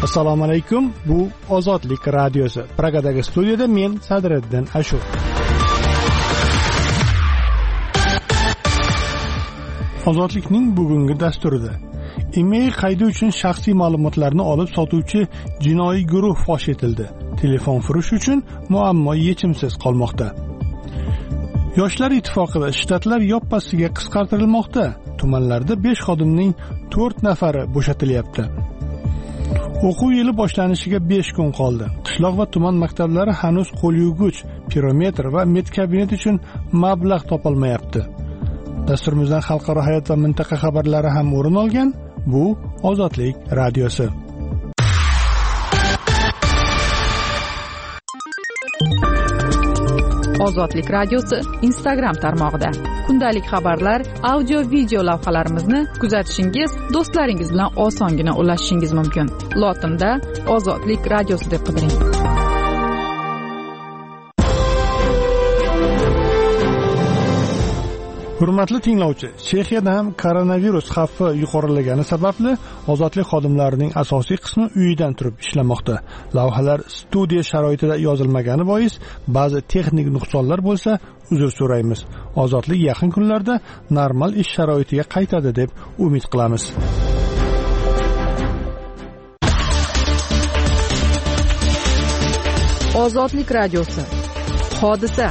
Assalomu alaykum. Bu Ozodlik radiosi. Pragadagi studiyada men Sadriddin Ashur. Ozodlikning bugungi dasturida email qaydi uchun shaxsiy ma'lumotlarni olib sotuvchi jinoiy guruh fosh etildi. Telefon furush uchun muammo yechimsiz qolmoqda. Yoshlar ittifoqida shtatlar yoppasiga qisqartirilmoqda. Tumanlarda 5 xodimning 4 nafari bo'shatilyapti. O'quv yili boshlanishiga 5 kun qoldi. Qishloq va tuman maktablari hanuz qo'l yuvgich, pirometr va medkabinet uchun mablag' topolmayapti. Dasturimizdan xalqaro hayot va mintaqa xabarlari ham o'rin olgan. Bu Ozodlik radiosi. Ozodlik radiosi Instagram tarmog'ida kundalik xabarlar, audio, video lavhalarimizni kuzatishingiz, do'stlaringiz bilan osongina ulashishingiz mumkin. Lotinda Ozodlik radiosi deb qidiring. Hurmatli tinglovchi, Chexiyada ham koronavirus xavfi yuqorilagani sababli ozodlik xodimlarining asosiy qismi uyidan turib ishlamoqda. Lavhalar studiya sharoitida yozilmagani bois ba'zi texnik nuqsonlar bo'lsa, uzr so'raymiz. Ozodlik yaqin kunlarda normal ish sharoitiga qaytadi deb umid qilamiz. Ozodlik radiosi. Hodisa.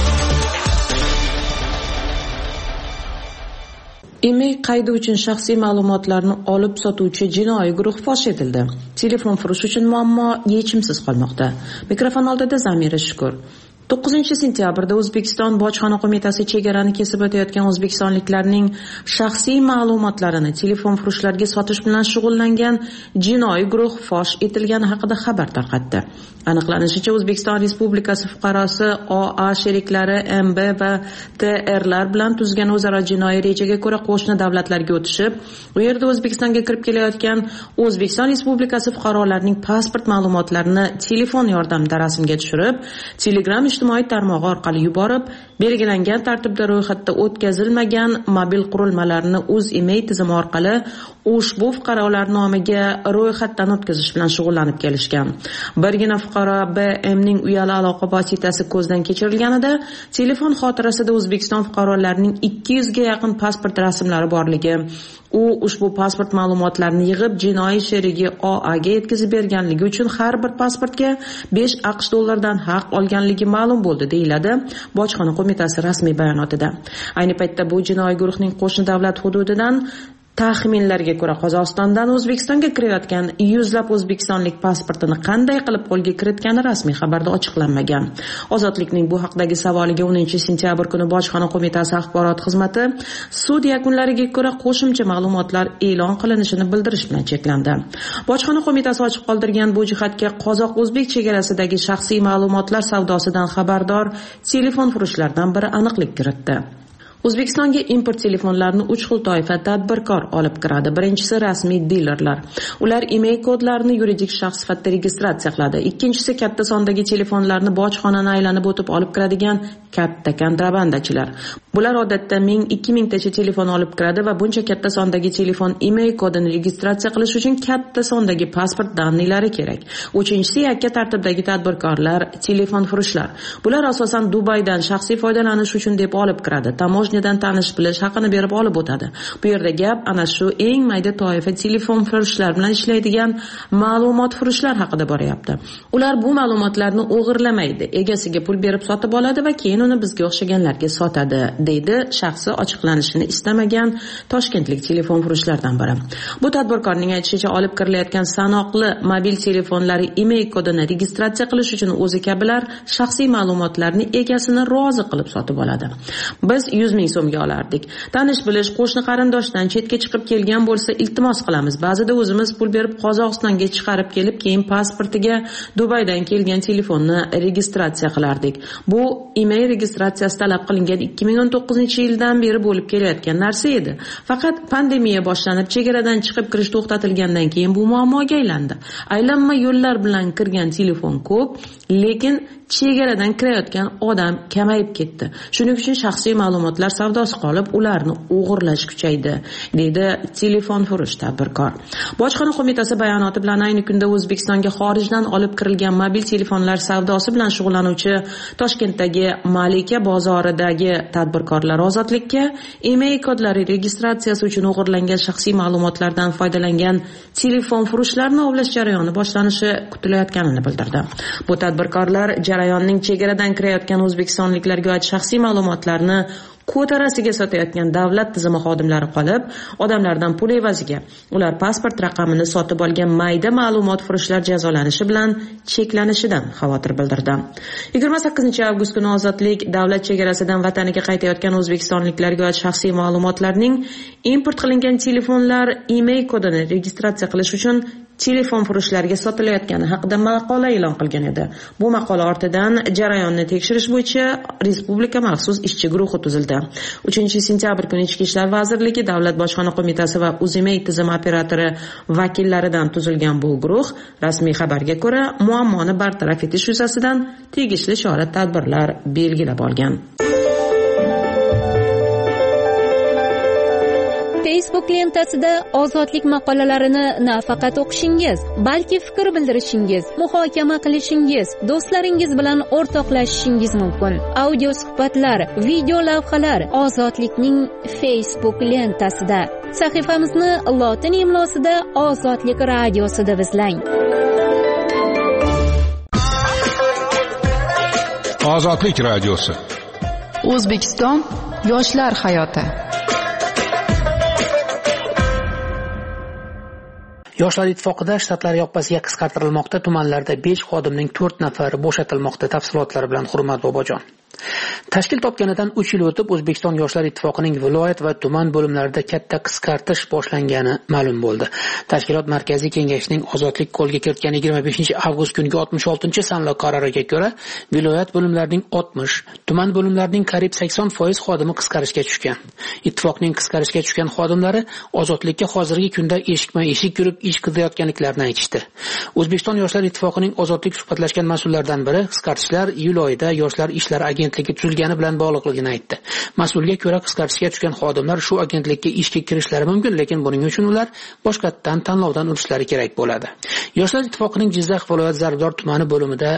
Email qaydi uchun shaxsiy ma'lumotlarni olib sotuvchi jinoiy guruh fosh etildi. Telefon furush uchun muammo yechimsiz qolmoqda. Mikrofon oldida Zamira Shukur. 9-sentyabrda O'zbekiston Bojxona qo'mitasi chegarani kesib o'tayotgan o'zbekistonliklarning shaxsiy ma'lumotlarini telefon furushlarga sotish bilan shug'ullangan jinoiy guruh fosh etilgani haqida xabar tarqatdi. Aniqlanishicha, O'zbekiston Respublikasi fuqarosi OA sheriklari MB va TRlar bilan tuzgan o'zaro jinoiy rejaga ko'ra qo'shni davlatlarga o'tishib, u yerda O'zbekistonga kirib kelayotgan O'zbekiston Respublikasi fuqarolarining pasport ma'lumotlarini telefon yordamida rasmga tushirib, Telegram ijtimoiy tarmog'i orqali yuborib, belgilangan tartibda ro'yxatda o'tkazilmagan mobil qurilmalarni O'zEmail tizimi orqali ushbu fuqarolar nomiga ro'yxatdan o'tkazish bilan shug'ullanib kelishgan. Birgina fuqaro BMning uyali aloqa vositasi ko'zdan kechirilganida telefon xotirasida O'zbekiston fuqarolarining 200 ga yaqin pasport rasmlari borligi, u ushbu pasport ma'lumotlarini yig'ib jinoiy sherigi OAga yetkazib berganligi uchun har bir pasportga 5 AQSh dollaridan haq olganligi ma'lum bo'ldi, deyiladi Bojxona qo'mitasi rasmiy bayonotida. Ayni paytda bu jinoiy guruhning qo'shni davlat hududidan taxminlarga ko'ra Qozog'istondan O'zbekistonga kirayotgan yuzlab o'zbekistonlik pasportini qanday qilib qo'lga kiritgani rasmiy xabarda ochiqlanmagan. Ozodlikning bu haqdagi savoliga 10-sentyabr kuni Bojxona qo'mitasi axborot xizmati sud yakunlariga ko'ra qo'shimcha ma'lumotlar e'lon qilinishini bildirish bilan cheklandi. Bojxona qo'mitasi ochiq qoldirgan bu jihatga qozoq-o'zbek chegarasidagi shaxsiy ma'lumotlar savdosidan xabardor telefon furushlardan biri aniqlik kiritdi. O'zbekistonga import telefonlarini 3 xil toifa tadbirkor olib kiradi. Birinchisi rasmiy dilerlar. Ular email kodlarini yuridik shaxs sifatida registratsiya qiladi. Ikkinchisi katta sondagi telefonlarni bojxonani aylanib o'tib olib kiradigan katta kontrabandachilar. Bular odatda 1000-2000 tacha telefon olib kiradi va buncha katta sondagi telefon email kodini registratsiya qilish uchun katta sondagi pasport danilari kerak. Uchinchisi yakka tartibdagi tadbirkorlar, telefon furushlar. Bular asosan Dubaydan shaxsiy foydalanish uchun deb olib kiradi. Tamoshnidan tanish bilish haqini berib olib o'tadi. Bu yerda gap ana shu eng mayda toifa telefon furushlar bilan ishlaydigan ma'lumot furushlar haqida boryapti. Ular bu ma'lumotlarni o'g'irlamaydi, egasiga pul berib sotib oladi va keyin uni bizga o'xshaganlarga sotadi, deydi shaxsi ochiqlanishini istamagan toshkentlik telefon furushlardan biri. Bu tadbirkorning aytishicha, olib kirilayotgan sanoqli mobil telefonlari email kodini registratsiya qilish uchun o'zi kabilar shaxsiy ma'lumotlarni egasini rozi qilib sotib oladi. Biz 100 ming so'mga olardik. Tanish bilish, qo'shni qarindoshdan chetga chiqib kelgan bo'lsa iltimos qilamiz. Ba'zida o'zimiz pul berib Qozog'istonga chiqarib kelib, keyin pasportiga Dubaydan kelgan telefonni registratsiya qilardik. Bu email registratsiyasi talab qilingan 2019-yildan beri bo'lib kelayotgan narsa edi. Faqat pandemiya boshlanib, chegaradan chiqib kirish to'xtatilgandan keyin bu muammoga aylandi. Aylanma yo'llar bilan kirgan telefon ko'p, lekin chegaradan kirayotgan odam kamayib ketdi. Shuning uchun shaxsiy ma'lumotlar savdosi qolib, ularni o'g'irlash kuchaydi, deydi telefonfurush tadbirkor. Bojxona qo'mitasi bayonoti bilan ayni kunda O'zbekistonga xorijdan olib kirilgan mobil telefonlar savdosi bilan shug'ullanuvchi Toshkentdagi Malika bozoridagi tadbirkorlar ozodlikka email kodlari registratsiyasi uchun o'g'irlangan shaxsiy ma'lumotlardan foydalangan telefonfurushlarni ovlash jarayoni boshlanishi kutilayotganini bildirdi. Bu tadbirkorlar jarayonning chegaradan kirayotgan o'zbekistonliklarga oid shaxsiy ma'lumotlarni ko'tarasiga sotayotgan davlat tizimi xodimlari qolib, odamlardan pul evaziga ular pasport raqamini sotib olgan mayda ma'lumot furushlar jazolanishi bilan cheklanishidan xavotir bildirdi. 28-avgust kuni Ozodlik davlat chegarasidan vataniga qaytayotgan o'zbekistonliklarga oid shaxsiy ma'lumotlarning import qilingan telefonlar email kodini registratsiya qilish uchun telefon furushlariga sotilayotgani haqida maqola e'lon qilgan edi. Bu maqola ortidan jarayonni tekshirish bo'yicha respublika maxsus ishchi guruhi tuzildi. 3-sentyabr kuni Ichki ishlar vazirligi, Davlat bojxona qo'mitasi va Uzimey tizim operatori vakillaridan tuzilgan bu guruh rasmiy xabarga ko'ra muammoni bartaraf etish yuzasidan tegishli chora-tadbirlar belgilab olgan. Facebook lentasida ozodlik maqolalarini nafaqat o'qishingiz, balki fikr bildirishingiz, muhokama qilishingiz, do'stlaringiz bilan o'rtoqlashishingiz mumkin. Audio suhbatlar, video lavhalar Ozodlikning Facebook lentasida. Sahifamizni lotin imlosida Ozodlik radiosida izlang. Ozodlik radiosi. O'zbekiston yoshlar hayoti. Yoshlar ittifoqida shtatlar yoppasiga qisqartirilmoqda, tumanlarda 5 xodimning 4 nafari bo'shatilmoqda. Tafsilotlari bilan Hurmat Bobojon. Tashkil topganidan 3 yil o'tib O'zbekiston Yoshlar ittifoqining viloyat va tuman bo'limlarida katta qisqartish boshlangani ma'lum bo'ldi. Tashkilot markaziy kengashining ozodlik qo'lga kiritgan 25-avgust kungi 66-sanli qaroriga ko'ra, viloyat bo'limlarining 60, tuman bo'limlarining qariyb 80% xodimi qisqarishga tushgan. Ittifoqning qisqarishga tushgan xodimlari ozodlikka hozirgi kunda eshikma-eshik yurib ish qilayotganliklarini aytishdi. O'zbekiston Yoshlar ittifoqining ozodlik suhbatlashgan mas'ullardan biri qisqartishlar iyul oyida Yoshlar ishlari agentligi tuzilgani bilan bog'liqligini aytdi. Mas'ulga ko'ra qisqartishga tushgan xodimlar shu agentlikka ishga kirishlari mumkin, lekin buning uchun ular boshqatdan tanlovdan o'tishlari kerak bo'ladi. Yoshlar ittifoqining Jizzax viloyat Zarbdor tumani bo'limida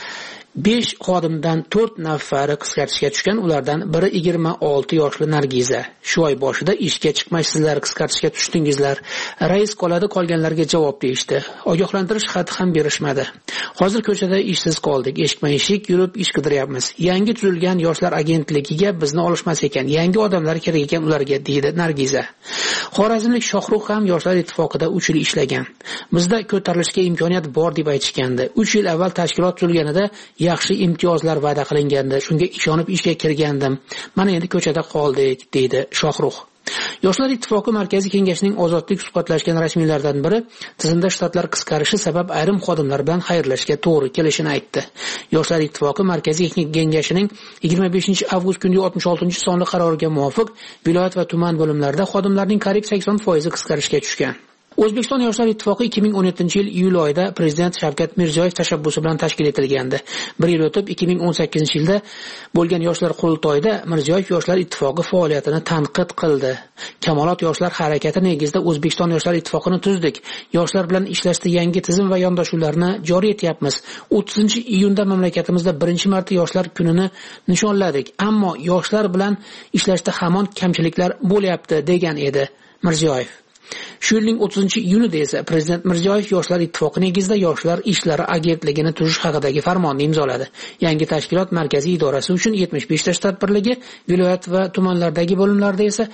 5 xodimdan 4 nafari qisqartishga tushgan, ulardan biri 26 yoshli Nargiza. Shu oy boshida ishga chiqmaysizlar, qisqartishga tushdingizlar. Rais qoladi, qolganlarga javob berishdi. Ogohlantirish xati ham berishmadi. Hozir ko'chada ishsiz qoldik, eshikma-eshik yurib ish qidiryapmiz. Yangi tuzilgan yoshlar agentligiga bizni olishmas ekan, yangi odamlar kerak ekan ularga, deydi Nargiza. Xorazmlik Shohruh ham Yoshlar ittifoqida 3 yil ishlagan. Bizda ko'tarilishga imkoniyat bor deb aytishgandi. 3 yil avval tashkilot tuzilganida yaxshi imtiyozlar va'da qilingandi. Shunga ishonib ishga kirgandim. Mana endi ko'chada qoldik, deydi Shohruh. Yoshlar ittifoqi markaziy kengashining ozodlik suhbatlashgan rasmiylardan biri tizimda shtatlar qisqarishi sabab ayrim xodimlar bilan xayrlashishga to'g'ri kelishini aytdi. Yoshlar ittifoqi markaziy kengashining 25-avgust kungi 66-sonli qaroriga muvofiq viloyat va tuman bo'limlarida xodimlarning qariyb 80% qisqarishga tushgan. O'zbekiston Yoshlar ittifoqi 2017-yil iyul oyida Prezident Shavkat Mirziyoyev tashabbusi bilan tashkil etilgandi. 1 yil o'tib 2018-yilda bo'lgan yoshlar qurultoyida Mirziyoyev Yoshlar ittifoqi faoliyatini tanqid qildi. Kamolot yoshlar harakati negizida O'zbekiston Yoshlar ittifoqini tuzdik. Yoshlar bilan ishlashda yangi tizim va yondashuvlarni joriy etyapmiz. 30-iyunda mamlakatimizda birinchi marta yoshlar kunini nishonladik. Ammo yoshlar bilan ishlashda hamon kamchiliklar bo'lyapti, degan edi Mirziyoyev. Shu yilning 30-iyunida esa Prezident Mirziyoyev Yoshlar ittifoqi negizida Yoshlar ishlari agentligini tuzish haqidagi farmonni imzoladi. Yangi tashkilot markaziy idorasi uchun 75 ta shtat birligi, viloyat va tumanlardagi bo'limlarda esa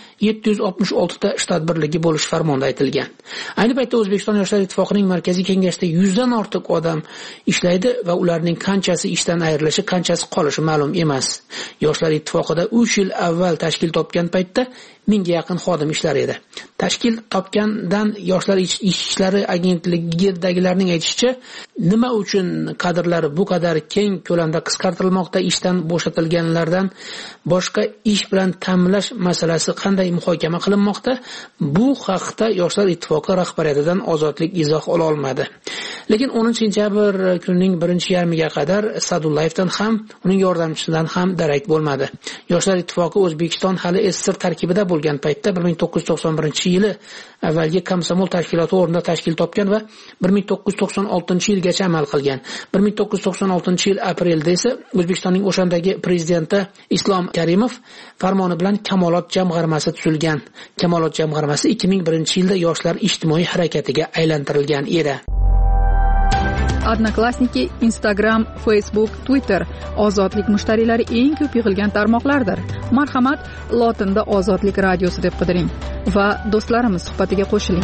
766 ta shtat birligi bo'lish farmonda aytilgan. Ayni paytda O'zbekiston Yoshlar ittifoqining markaziy kengashida 100 dan ortiq odam ishlaydi va ularning qanchasi ishdan ayrilishi, qanchasi qolishi ma'lum emas. Yoshlar ittifoqida 3 yil avval tashkil topgan paytda 1000 ga yaqin xodim ishlar edi. Tashkil topgandan Yoshlar ishlari agentligidagilarning aytishicha, nima uchun kadrlari bu qadar keng ko'lamda qisqartirilmoqda, ishdan bo'shatilganlardan boshqa ish bilan ta'minlash masalasi qanday muhokama qilinmoqda? Bu haqda Yoshlar ittifoqi rahbariyatidan ozodlik izoh ola olmadi. Lekin 10-sentyabr kunining birinchi yarmiga qadar Sadullayevdan ham, uning yordamchisidan ham darak bo'lmadi. Yoshlar ittifoqi O'zbekiston hali SSR tarkibida bo'lgan paytda 1991-yili avvalgi komsomol tashkiloti o'rnida tashkil topgan va 1996-yilgacha amal qilgan. 1996-yil aprelda esa O'zbekistonning o'shandagi prezidenti Islom Karimov farmoni bilan Kamolot jamg'armasi tuzilgan. Kamolot jamg'armasi 2001-yilda yoshlar ijtimoiy harakatiga aylantirilgan edi. Odnoklassniki, Instagram, Facebook, Twitter ozodlik mushtariylari eng ko'p yig'ilgan tarmoqlardir. Marhamat, lotinda Ozodlik radiosi deb qidiring va do'stlarimiz suhbatiga qo'shiling.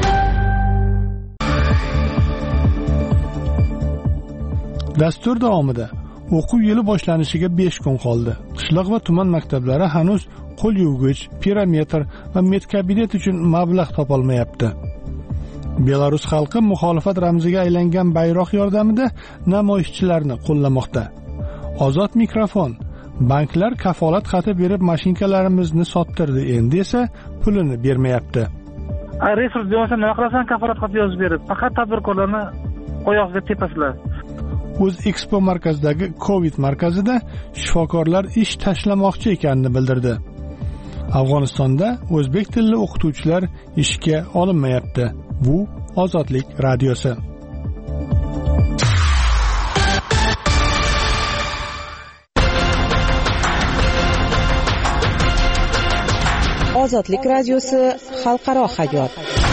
Dastur davomida o'quv yili boshlanishiga 5 kun qoldi. Qishloq va tuman maktablari hanuz qo'l yuvgich, pirometr va medkabinet uchun mablag' topolmayapti. Belarus xalqi muxolifat ramziga aylangan bayroq yordamida namoyishchilarni qo'llamoqda. Ozod mikrofon. Banklar kafolat xati berib mashinkalarimizni sottirdi, endi esa pulini bermayapti. Resurs bo'lsa nima qilasan, kafolat xati yozib berib, faqat tadbirkorlarni oyoqqa tepasizlar. O'zexpo markazidagi Covid markazida shifokorlar ish tashlamoqchi ekanini bildirdi. Afg'onistonda o'zbek tilli o'qituvchilar ishga olinmayapti. Bu Ozodlik radiosi. Ozodlik radiosi xalqaro hayot.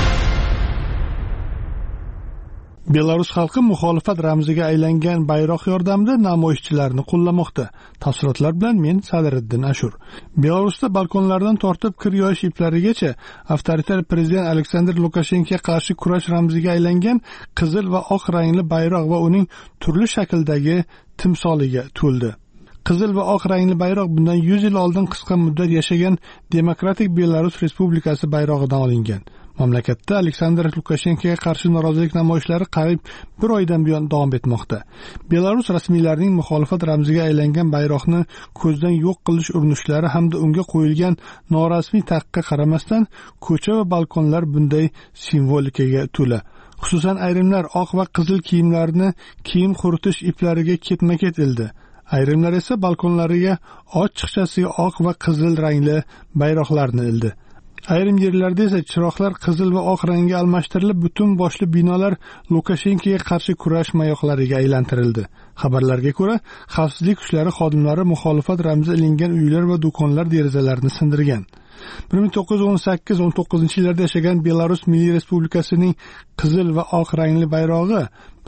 Belarus xalqi muxolifat ramziga aylangan bayroq yordamida namoyishchilarni qo'llamoqda. Tafsilotlar bilan men Sadriddin Ashur. Belarusda balkonlardan tortib kir yoyish iplarigacha avtoritar prezident Aleksandr Lukashenkoga qarshi kurash ramziga aylangan qizil va oq rangli bayroq va uning turli shakldagi timsoliga to'ldi. Qizil va oq rangli bayroq bundan 100 yil oldin qisqa muddat yashagan Demokratik Belarus Respublikasi bayrog'idan olingan. Mamlakatda Aleksandr Lukashenkoga qarshi norozilik namoyishlari qariyb 1 oydan buyon davom etmoqda. Belarus rasmiylarining muxolifat ramziga aylangan bayroqni ko'zdan yo'q qilish urinishlari hamda unga qo'yilgan norasmiy taqiqqa qaramasdan ko'cha va balkonlar bunday simvolikaga to'la. Xususan ayrimlar oq va qizil kiyimlarni kiyim quritish iplariga ketma-ket ildi. Ayrimlar esa balkonlariga ochiqchasiga oq va qizil rangli bayroqlarni ildi. Ayrim yerlarda esa chiroqlar qizil va oq rangga almashtirilib, butun boshli binolar Lukashenkoga qarshi kurash mayoqlariga aylantirildi. Xabarlarga ko'ra, xavfsizlik kuchlari xodimlari muxolifat ramzi ilingan uylar va do'konlar derazalarini sindirgan. 1918-19 yillarda yashagan Belarus Milliy Respublikasining qizil va oq rangli bayrog'i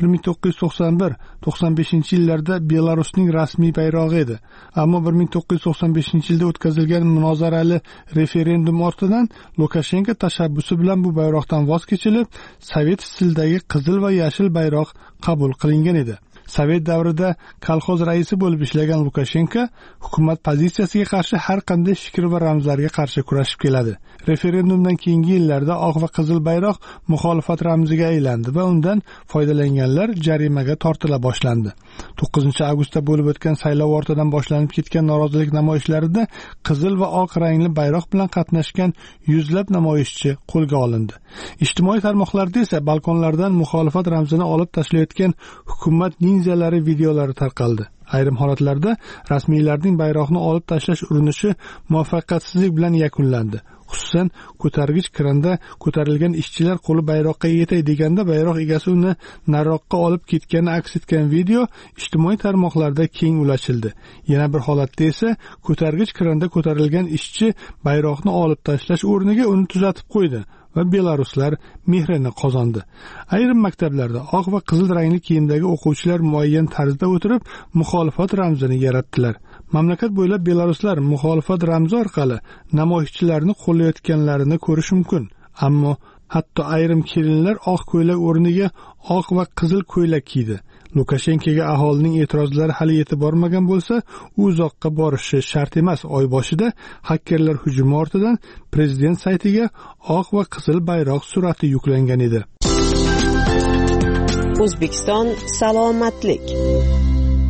1991-95 yillarda Belarusning rasmiy bayrog'i edi. Ammo 1995 yilda o'tkazilgan munozarali referendum ortidan Lukashenko tashabbusi bilan bu bayroqdan voz kechilib, sovet stilidagi qizil va yashil bayroq qabul qilingan edi. Sovet davrida kolxoz raisi bo'lib ishlagan Lukashenko hukumat pozitsiyasiga qarshi har qanday fikr va ramzlarga qarshi kurashib keladi. Referendumdan keyingi yillarda oq va qizil bayroq muxolifat ramziga aylandi va undan foydalanganlar jarimaga tortila boshlandi. 9-avgustda bo'lib o'tgan saylov ortidan boshlanib ketgan norozilik namoyishlarida qizil va oq rangli bayroq bilan qatnashgan yuzlab namoyishchi qo'lga olindi. Ijtimoiy tarmoqlarda esa balkonlardan muxolifat ramzini olib tashlayotgan hukumat ninjalari videolari tarqaldi. Ayrim holatlarda rasmiylarning bayroqni olib tashlash urinishi muvaffaqiyatsizlik bilan yakunlandi. Xususan, ko'targich kranda ko'tarilgan ishchilar qo'li bayroqqa yetay deganda bayroq egasi uni nariroqqa olib ketgani aks etgan video ijtimoiy tarmoqlarda keng ulashildi. Yana bir holatda esa ko'targich kranda ko'tarilgan ishchi bayroqni olib tashlash o'rniga uni tuzatib qo'ydi va belaruslar mehrini qozondi. Ayrim maktablarda oq va qizil rangli kiyimdagi o'quvchilar muayyan tarzda o'tirib muxolifat ramzini yaratdilar. Mamlakat bo'ylab belaruslar muxolifat ramzi orqali namoyishchilarni qo'llayotganlarini ko'rish mumkin. Ammo hatto ayrim kelinlar oq ko'ylak o'rniga oq va qizil ko'ylak kiydi. Lukashenkoga aholining e'tirozlari hali yetib bormagan bo'lsa, u uzoqqa borishi shart emas. Oy boshida hakkerlar hujumi ortidan prezident saytiga oq va qizil bayroq surati yuklangan edi. O'zbekiston salomatlik.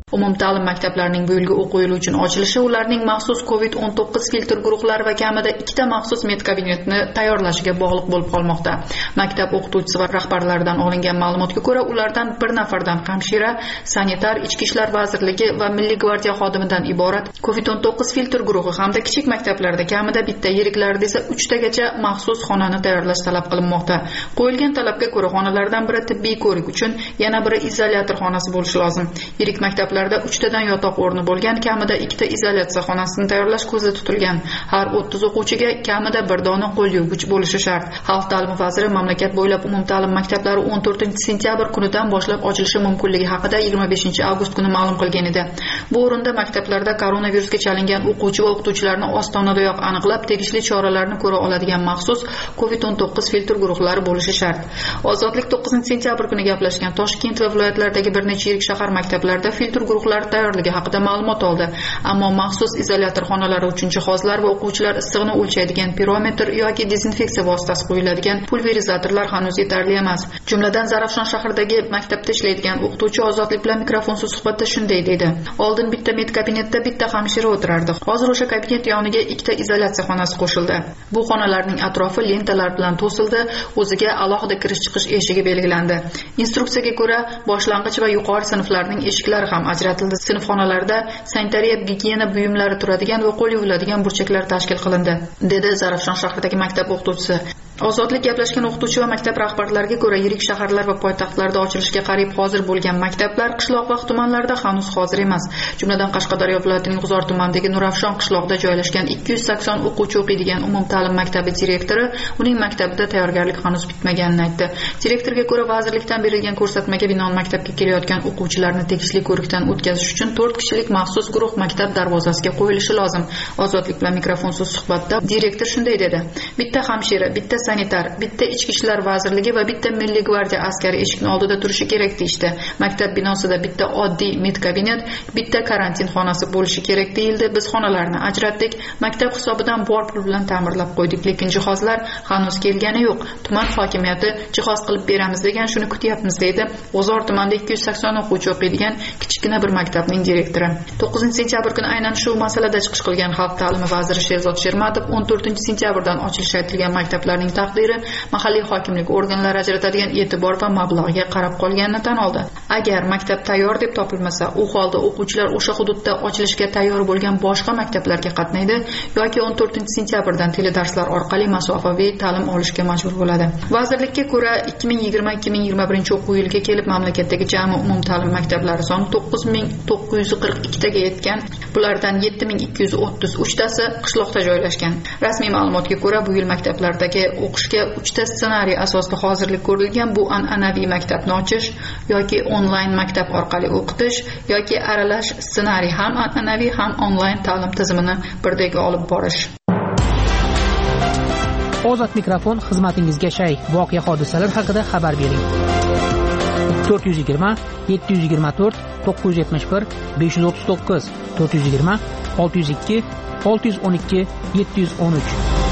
Umumta'lim maktablarining bu yilgi o'quv yili uchun ochilishi ularning maxsus COVID-19 filtr guruhlari va kamida 2 maxsus medkabinetni tayyorlashiga bog'liq bo'lib qolmoqda. Maktab o'qituvchisi va rahbarlaridan olingan ma'lumotga ko'ra, ulardan bir nafardan hamshira, sanitar, Ichki ishlar vazirligi va Milliy gvardiya xodimidan iborat COVID-19 filtr guruhi hamda kichik maktablarda kamida bitta, yiriklarda esa 3 tagacha maxsus xonani tayyorlash talab qilinmoqda. Qo'yilgan talabga ko'ra xonalardan biri tibbiy ko'rik uchun, yana biri izolyator xonasi bo'lishi lozim. Yirik maktablarda 3 tadan yotoq o'rni bo'lgan, kamida 2 ta izolyatsiya xonasini tayyorlash ko'zda tutilgan. Har 30 o'quvchiga kamida 1 dona qo'l yuvgich bo'lishi shart. Xalq ta'limi vaziri mamlakat bo'ylab umumta'lim maktablari 14-sentyabr kunidan boshlab ochilishi mumkinligi haqida 25-avgust kuni ma'lum qilgan edi. Bu o'rinda maktablarda koronavirusga chalingan o'quvchi va o'qituvchilarni ostonadoyoq aniqlab, tegishli choralarni ko'ra oladigan maxsus COVID-19 filtr guruhlari bo'lishi shart. Ozodlik 9-sentyabr kuni gaplashgan Toshkent va viloyatlardagi bir necha yirik shahar maktablarida filtr guruhlari tayyorligi haqida ma'lumot oldi. Ammo maxsus izolyator xonalari uchun jihozlar va o'quvchilar issig'ini o'lchaydigan pirometr yoki dezinfeksiya vositasi qo'yiladigan pulverizatorlar hanuz yetarli emas. Jumladan Zarafshon shahridagi maktabda ishlaydigan o'qituvchi Ozodlik bilan mikrofonsiz suhbatda shunday dedi: "Oldin bitta medkabinetda bitta hamshira o'tirardi. Hozir o'sha kabinet yoniga 2 ta izolyatsiya xonasi qo'shildi. Bu xonalarning atrofi lentalar bilan to'sildi, o'ziga alohida kirish-chiqish eshigi belgilandi. Instruksiyaga ko'ra boshlang'ich va yuqori sinflarning eshiklari ham ajratildi. Sinfxonalarda sanitariya gigiyena buyumlari turadigan va qo'l yuviladigan burchaklar tashkil qilindi", dedi Zarafshon shahridagi maktab o'qituvchisi. Ozodlik gaplashgan o'qituvchi va maktab rahbarlariga ko'ra, yirik shaharlar va poytaxtlarda ochilishga qariyb hozir bo'lgan maktablar qishloq va tumanlarda hanuz hozir emas. Jumladan Qashqadaryo viloyatining G'uzor tumanidagi Nurafshon qishlog'ida joylashgan 280 o'quvchi o'qiydigan umumta'lim maktabi direktori uning maktabida tayyorgarlik hanuz bitmaganini aytdi. Direktorga ko'ra, vazirlikdan berilgan ko'rsatmaga binoan maktabga kelayotgan o'quvchilarni tegishli ko'rikdan o'tkazish uchun 4 kishilik maxsus guruh maktab darvozasiga qo'yilishi lozim. Ozodlik bilan mikrofonsiz suhbatda direktor shunday dedi: "Bitta hamshira, bitta sanitar, bitta Ichki ishlar vazirligi va bitta Milliy gvardiya askari eshikning oldida turishi kerak deyishdi. Maktab binosida bitta oddiy medkabinet, bitta karantin xonasi bo'lishi kerak deyildi. Biz xonalarni ajratdik, maktab hisobidan bor pul bilan ta'mirlab qo'ydik, lekin jihozlar hanuz kelgani yo'q. Tuman hokimiyati jihoz qilib beramiz degan, shuni kutyapmiz", dedi G'uzor tumanida 280 o'quvchi o'qiydigan kichkina bir maktabning direktori. 9-sentyabr kuni aynan shu masalada chiqish qilgan Xalq ta'limi vaziri Sherzod Shermatov 14-sentyabrdan ochilishi aytilgan maktablarning taqdiri mahalliy hokimlik organlari ajratadigan e'tibor va mablag'ga qarab qolganini tan oldi. Agar maktab tayyor deb topilmasa, u holda o'quvchilar o'sha hududda ochilishga tayyor bo'lgan boshqa maktablarga qatnaydi yoki 14-sentyabrdan teledarslar orqali masofaviy ta'lim olishga majbur bo'ladi. Vazirlikka ko'ra, 2020-2021 o'quv yiliga kelib mamlakatdagi jami umumta'lim maktablari soni 9942 taga yetgan. Bulardan 7233 tasi qishloqda joylashgan. Rasmiy ma'lumotga ko'ra, bu yil maktablardagi o'qishga 3 ta ssenariy asosida hozirlik ko'rilgan. Bu an'anaviy maktabni ochish yoki onlayn maktab orqali o'qitish yoki aralash ssenariy, ham an'anaviy ham onlayn ta'lim tizimini birdek olib borish. Ozod mikrofon xizmatingizga shay. Voqea hodisalar haqida xabar bering. 420 724 971 539 420 602 612 713.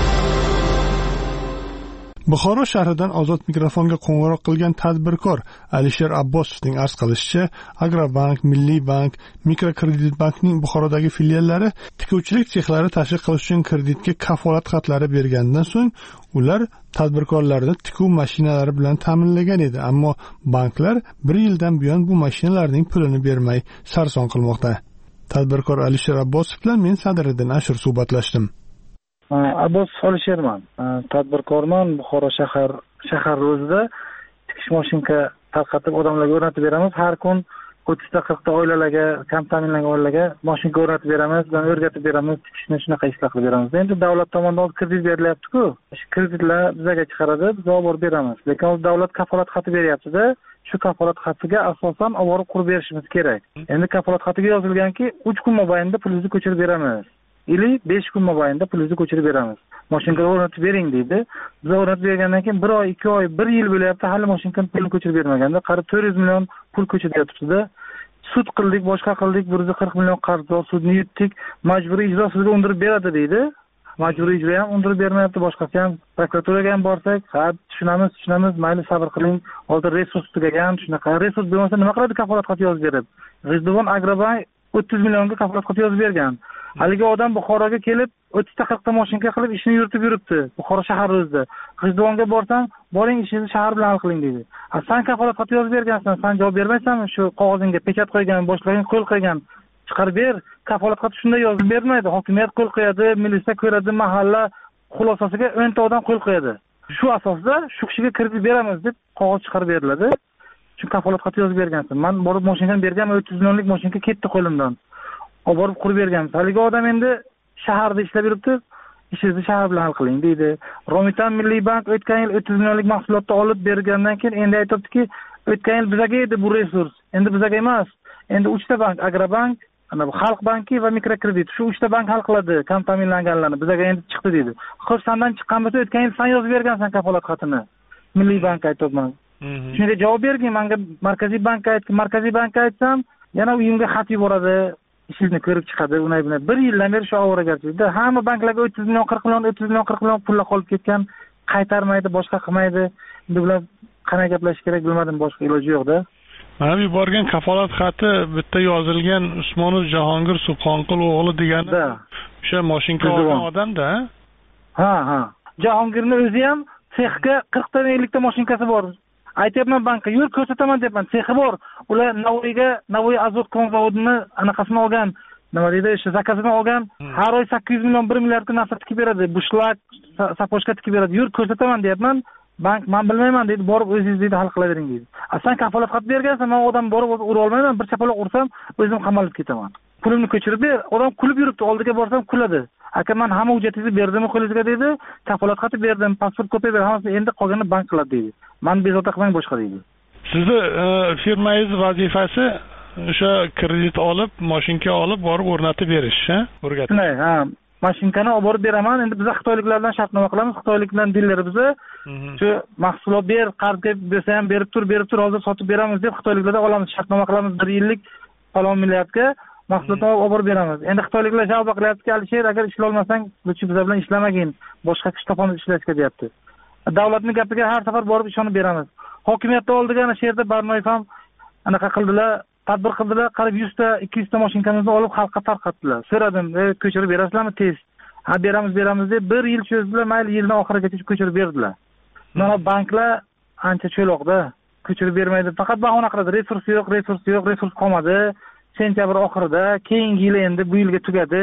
Buxoro shahridan Ozod mikrofonga qo'ng'iroq qilgan tadbirkor Alisher Abbosovning arz qilishicha, Agrobank, Milliy bank, Mikrokredit bankning Buxorodagi filiallari tikuvchilik sexlari tashkil qilish uchun kreditga kafolat xatlari bergandan so'ng ular tadbirkorlarni tikuv mashinalari bilan ta'minlagan edi, ammo banklar 1 yildan buyon bu mashinalarning pulini bermay sarson qilmoqda. Tadbirkor Alisher Abbosov bilan men Sadiriddin Ashur suhbatlashdim. Abbos Alisherman, tadbirkorman. Buxoro shahar o'zida tikish mashinka tarqatib odamlarga o'rnatib beramiz. Har kun 30-40 ta oilalarga, kam ta'minlangan oilalarga mashinka o'rnatib beramiz, bilan o'rgatib beramiz, tikishni shunaqa ishlar qilib beramiz. Endi davlat tomonidan kredit berilyapti-ku. Shu kreditlar bizga chiqaradi, biz olib borib beramiz. Lekin davlat kafolat xati beryapti-da, shu kafolat xatiga asosan olib borib qurib berishimiz kerak. Endi kafolat xatiga yozilganki, 3 kun mobaynida pulingizni ko'chirib beramiz. 5 kun mobaynida pulingizni ko'chirib beramiz. Mashinka o'rnatib bering deydi. Biz o'rnatib bergandan keyin 1 oy, 2 oy, 1 yil bo'lyapti, hali mashinkani pulini ko'chirib bermaganda, qarib 400 million pul ko'chirib yotibdi-da. Sud qildik, boshqa qildik, 140 million qarz bor, sudni yutdik, majburiy ijro sizga undirib beradi deydi. majburiy ijro ham undirib bermayapti, boshqasi ham. Prokuraturaga ham borsak, ha, tushunamiz, mayli sabr qiling. Hozir resurs tugagan, shunaqa. Resurs bo'lmasa nima qiladi kafolat xati yozib berib? G'ijduvon Agrobank 30 millionga kafolat xati yozib bergan. Haligi odam Buxoroga kelib 30 ta 40 ta mashinka qilib ishini yuritib yuribdi. Buxoro shahar o'zida. G'ijduvonga borsam, boring ishingizni shahar bilan hal qiling deydi. Sen kafolat xati yozib bergansan, sen javob bermaysanmi? Shu qog'ozingga pechat qo'ygan, boshqalarga qo'l qo'ygan. Chiqarib ber. Kafolat xati shunday yozib bermaydi. Hokimiyat qo'l qo'yadi, militsiya ko'radi, mahalla xulosasiga 10 ta odam qo'l qo'yadi. Shu asosda shu kishiga kredit beramiz deb qog'oz chiqarib beriladi. Shu kafolat xati yozib bergansan. Men borib mashinani berganman, 30 millionlik mashinka ketdi qo'limdan. Olib borib qurib berganmiz. Haligi odam endi shaharda ishlab yuribdi. Ishingizni shahar bilan hal qiling deydi. Romitan Milliy bank o'tgan yil 30 millionlik mahsulotni olib bergandan keyin endi aytibdiki, o'tgan yil bizaga edi bu resurs. Endi bizaga emas. Endi 3 ta bank, Agrobank, ana bu Xalq banki va mikrokredit. Shu 3 ta bank hal qiladi kam ta'minlanganlarni. Bizaga endi chiqdi deydi. Xo'sh, sendan chiqqan bo'lsa o'tgan yil sen yozib bergansan kafolat xatini. Milliy bank aytibman. Shunga javob bergin, menga Markaziy bankka aytsam, yana uyimga xat yuboradi. Ishingizni ko'rib chiqadi, unay bilan 1 yildan beri shu ovoragarchilikda. Hamma banklarga 30 million, 40 million pullar qolib ketgan, qaytarmaydi, boshqa qilmaydi. Endi bular qanday gaplashish kerak bilmadim, boshqa iloji yo'q-da. Mana bu borgan kafolat xati bitta yozilgan Usmonov Jahongir Subhonqul o'g'li degani o'sha mashinka olgan odam-da. Ha. Jahongirning o'zi ham sexga 40 ta 50 ta mashinkasi bor. Aytyapman bankka, yur ko'rsataman deyapman. Sexi bor. Ular Navoiy azot konzavodini anaqasini olgan, nima deydi, o'sha zakazini olgan. Har oy 800 million, 1 milliardga narsa tikib beradi. Bushlar, sapochka tikib beradi. Yur ko'rsataman deyapman. Bank men bilmayman deydi, borib o'zingiz deydi hal qilavering deydi. Sen kafolat xat bergansan, men odam borib ura olmayman, bir chapaloq ursam o'zim qamalib ketaman. Pulimni ko'chirib ber. Odam kulib yuribdi, oldiga borsam kuladi. Aka, men hamma hujjatingizni berdim qo'lingizga deydi. Kafolat xati berdim, pasport kopiya berdim, hammasini endi qolganini bank qiladi deydi. Men bezovta qilmang boshqa deydi. Sizni firmangiz vazifasi o'sha kredit olib, mashinka olib borib o'rnatib berish, o'rgatish. Ha, mashinkani olib borib beraman. Endi biz xitoyliklardan shartnoma qilamiz. Xitoyliklardan dillari bizni shu mahsulot ber, qarzga bersa ham berib tur, hozir sotib beramiz deb xitoyliklardan olamiz, shartnoma qilamiz 1 yillik falon milliardga mahsulotni olib borib beramiz. Endi xitoyliklar javob qilyapti, Alisher, agar ishlay olmasang, biz bilan ishlamagin, boshqa kishi topamiz ishlashga deyapti. Davlatning gapiga har safar borib ishonib beramiz. Hokimiyatda oldiga ana shu yerda Barnoyev ham anaqa qildilar, tadbir qildilar, qarib 100 ta 200 ta mashinkamizni olib xalqqa tarqatdilar. So'radim, ko'chirib berasizlarmi tez? Ha, beramiz deb 1 yil cho'zdilar, mayli yildan oxirigacha ko'chirib berdilar. Mana banklar ancha cho'loqda, ko'chirib bermaydi. Faqat bahona qiladi, resurs yo'q, qolmadi. Sentabr oxirida, keyingi yil endi bu yilga tugadi.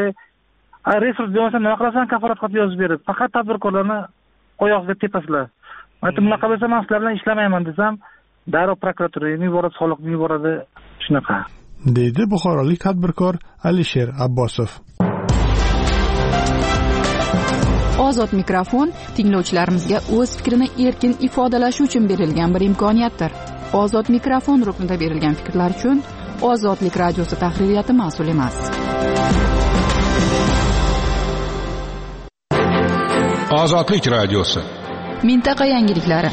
Resurs bo'lmasa nima qilasan, kafolat xati yozib berib, faqat tadbirkorlarni oyog'iga tepasizlar. Aytdim, bunaqa bo'lsa men sizlar bilan ishlamayman desam, darrov prokuraturaga yuboradi, soliqni yuboradi, shunaqa. Deydi buxorolik tadbirkor Alisher Abbosov. Ozod mikrofon tinglovchilarimizga o'z fikrini erkin ifodalashi uchun berilgan bir imkoniyatdir. Ozod mikrofon ruknida berilgan fikrlar uchun Ozodlik radiosi tahririyati mas'ul emas. Ozodlik radiosi. Mintaqa yangiliklari.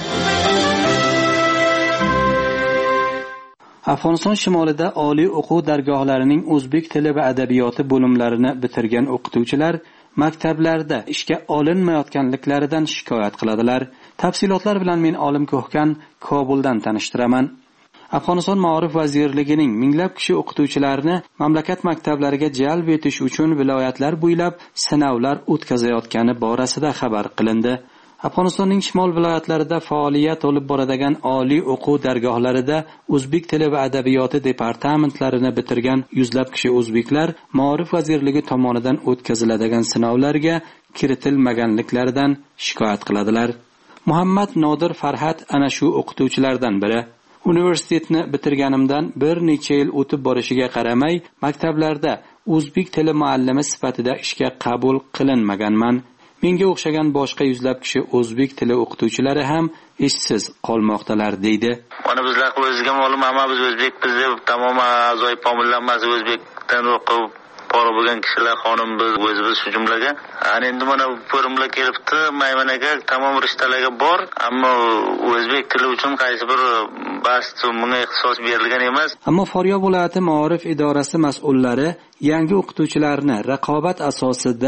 Afg'oniston shimolida oliy o'quv dargohlarining o'zbek tili va adabiyoti bo'limlarini bitirgan o'qituvchilar maktablarda ishga olinmayotganliklaridan shikoyat qiladilar. Tafsilotlar bilan men Olim Ko'hkan Kobuldan tanishtiraman. Afg'oniston Ma'rif vazirligining minglab kishi o'qituvchilarni mamlakat maktablariga jalb etish uchun viloyatlar bo'ylab sinovlar o'tkazayotgani borasida xabar qilindi. Afg'onistonning shimol viloyatlarida faoliyat olib boradigan oliy o'quv dargohlarida o'zbek tili va adabiyoti departamentlarini bitirgan yuzlab kishi o'zbeklar Ma'rif vazirligi tomonidan o'tkaziladigan sinovlarga kiritilmaganliklaridan shikoyat qiladilar. Muhammad Nodir Farhat ana shu o'qituvchilardan biri. Universitetni bitirganimdan bir necha yil o'tib borishiga qaramay, maktablarda o'zbek tili muallimi sifatida ishga qabul qilinmaganman. Menga o'xshagan boshqa yuzlab kishi o'zbek tili o'qituvchilari ham ishsiz qolmoqdalar deydi. Mana bizlar o'zimizga ma'lum, hamma biz o'zbekmiz deb tamoman a'zoy pomillanmasi o'zbekdan o'qib pora bo'lgan kishilar, xonim biz o'zimiz shu jumlaga. Endi mana ko'rimlar kelibdi, Maymanaga tamom rishtalarga bor, ammo o'zbek tili uchun qaysi bir bast bunga ixtisos berilgan emas. Ammo Faryob viloyati Ma'rif idorasi mas'ullari yangi o'qituvchilarni raqobat asosida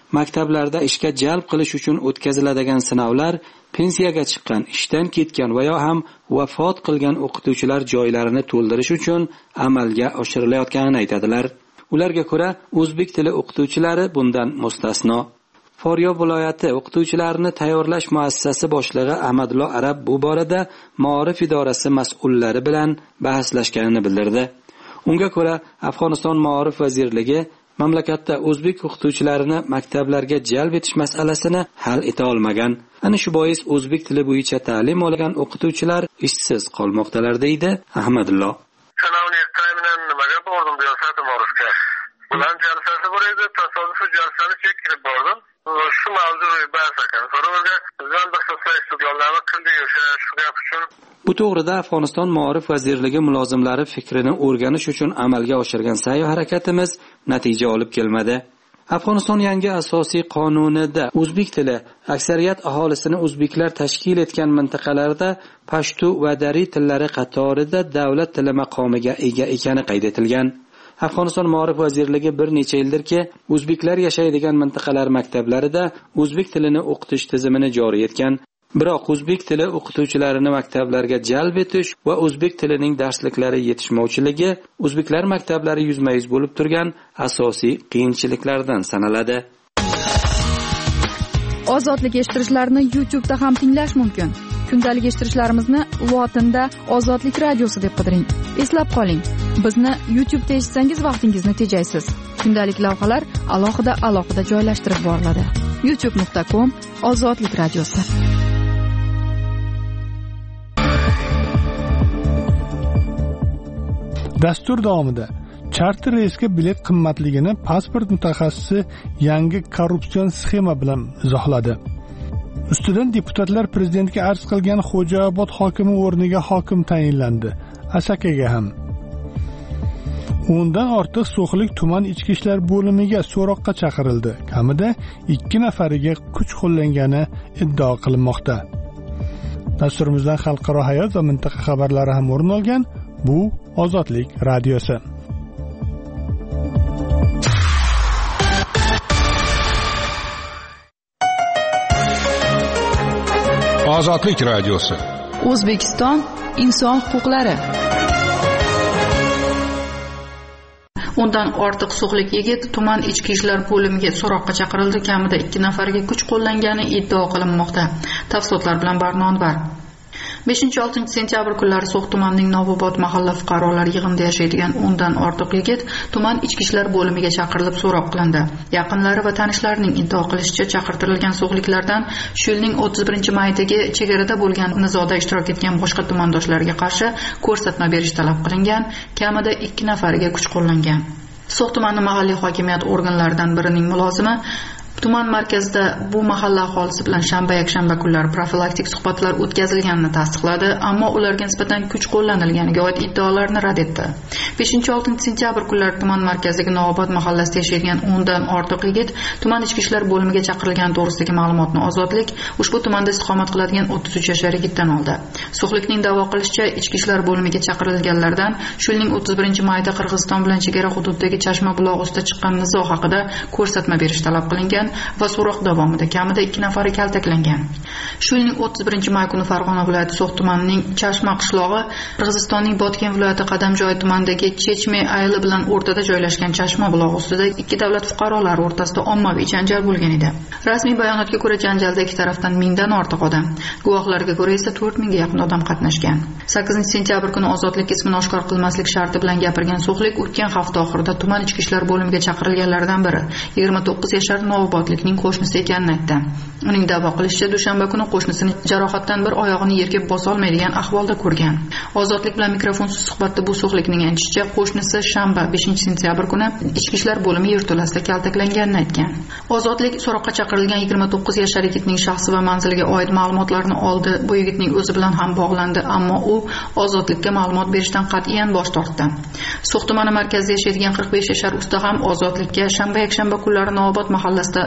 maktablarda ishga jalb qilish uchun o'tkaziladigan sinovlar pensiyaga chiqqan, ishdan ketgan va yo ham vafot qilgan o'qituvchilar joylarini to'ldirish uchun amalga oshirilayotganini aytadilar. Ularga ko'ra, o'zbek tili o'qituvchilari bundan mustasno. Faryob viloyati o'qituvchilarini tayyorlash muassasasi boshlig'i Ahmadullo Arab bu borada Ma'orif idorasi mas'ullari bilan bahaslashganini bildirdi. Unga ko'ra, Afg'oniston Ma'orif vazirligi mamlakatda o'zbek o'qituvchilarini maktablarga jalb etish masalasini hal eta olmagan. Ana shu bois o'zbek tili bo'yicha ta'lim olgan o'qituvchilar ishsiz qolmoqdalar, deydi Ahmadullo. Sanovni tayinlan nimaga bordim siyosati Ma'orifga. Ular jalsasi bor edi, tasodifiy jalsani chekib bordim. Shu mavzuga bahs ekan. So'rovga bizdan bir so'zlar istidlollarni qildik o'sha shu gap uchun. Bu to'g'rida Afg'oniston Ma'orif vazirligi mulozimlari fikrini o'rganish uchun amalga oshirgan sa'y harakatimiz natija olib kelmadi. Afg'oniston yangi asosiy qonunida o'zbek tili aksariyat aholisini o'zbeklar tashkil etgan mintaqalarda pashtu va dari tillari qatorida davlat tili maqomiga ega ekani qayd etilgan. Afg'oniston Ma'orif vazirligi bir necha yildirki o'zbeklar yashaydigan mintaqalar maktablarida o'zbek tilini o'qitish tizimini joriy etgan. Biroq o'zbek tili o'qituvchilarini maktablarga jalb etish va o'zbek tilining darsliklari yetishmovchiligi o'zbeklar maktablari yuzma-yuz bo'lib turgan asosiy qiyinchiliklardan sanaladi. Ozodlik eshittirishlarni YouTube'da ham tinglash mumkin. Kundalik eshittirishlarimizni Lotinda Ozodlik radiosi deb qidiring. Eslab qoling, bizni YouTube'da eshitsangiz vaqtingizni tejaysiz. Kundalik lavhalar alohida joylashtirib boriladi. youtube.com/Ozodlik radiosi. Dastur davomida charter reysga bilet qimmatligini pasport mutaxassisi yangi korrupsion sxema bilan izohladi. Ustidan deputatlar prezidentga arz qilgan Xo'jaobod hokimi o'rniga hokim tayinlandi. Asakaga ham. Undan ortiq So'xlik tuman ichki ishlar bo'limiga so'roqqa chaqirildi. Kamida 2 nafariga kuch qo'llangani iddao qilinmoqda. Dasturimizdan xalqaro hayot va mintaqa xabarlari ham o'rin olgan. Bu Ozodlik radiosi. Ozodlik radiosi. O'zbekiston inson huquqlari. Undan ortiq So'xlik yigit tuman ichki ishlar bo'limiga so'roqqa chaqirildi. Kamida 2 nafariga kuch qo'llangani iddao qilinmoqda. Tafsilotlar bilan Barnonbar. 5-6 sentyabr kunlari So'x tumanining Novobod mahalla fuqarolar yig'inida yashaydigan undan ortiq yigit tuman ichki ishlar bo'limiga chaqirilib so'roq qilindi. Yaqinlari va tanishlarining iddao qilishicha chaqirtirilgan so'xliklardan shu yilning 31-maydagi chegarada bo'lgan nizoda ishtirok etgan boshqa tumandoshlarga qarshi ko'rsatma berish talab qilingan, kamida 2 nafariga kuch qo'llangan. So'x tumani mahalliy hokimiyat organlaridan birining mulozimi tuman markazida bu mahalla aholisi bilan shanba-yakshanba kunlari profilaktik suhbatlar o'tkazilganini tasdiqladi, ammo ularga nisbatan kuch qo'llanilganiga oid iddaolarni rad etdi. 5-6 sentyabr kunlari tuman markazidagi Novobod mahallasida yashaydigan 10 dan ortiq yigit tuman ichki ishlar bo'limiga chaqirilgani to'g'risidagi ma'lumotni Ozodlik ushbu tumanda istiqomat qiladigan 33 yoshli yigitdan oldi. So'xlikning da'vo qilishicha, ichki ishlar bo'limiga chaqirilganlardan shu yilning 31-mayda Qirg'iziston bilan chegara hududidagi Chashma bulog'i ustida chiqqan nizo haqida ko'rsatma berish talab qilingan va so'roq davomida kamida 2 nafari kaltaklangan. Shu yilning 31-may kuni Farg'ona viloyati So'x tumanining Chashma qishlog'i Qirg'izistonning Botken viloyati Qadamjoy tumanidagi Chechme ayli bilan o'rtada joylashgan Chashma bulog'i ustida 2 davlat fuqarolari o'rtasida ommaviy janjal bo'lgan edi. Rasmiy bayonotga ko'ra janjalda ikki tarafdan 1000 dan ortiq odam, guvohlarga ko'ra esa 4000 ga yaqin odam qatnashgan. 8-sentyabr kuni ozodlik ismini oshkor qilmaslik sharti bilan gapirgan So'xlik o'tgan hafta oxirida tuman ichki ishlar bo'limiga chaqirilganlardan biri 29 yoshli Novobodlikning qo'shnisi ekanini aytdi. Uning da'vo qilishicha, dushanba kuni qo'shnisini jarohatdan bir oyog'ini yerga bosa olmaydigan ahvolda ko'rgan. Ozodlik bilan mikrofonsiz suhbatda bu So'xlikning aytishicha, qo'shnisi shanba 5-sentyabr kuni ichki ishlar bo'limi yerto'lasida kaltaklanganini aytgan. Ozodlik so'roqqa chaqirilgan 29 yoshli yigitning shaxsi va manziliga oid ma'lumotlarni oldi. Bu yigitning o'zi bilan ham bog'landi, ammo u Ozodlikka ma'lumot berishdan qat'iyan bosh tortdi. So'x tumani markazida yashaydigan 45 yoshli usta ham Ozodlikka shanba-yakshanba kunlari Novobod mahallasida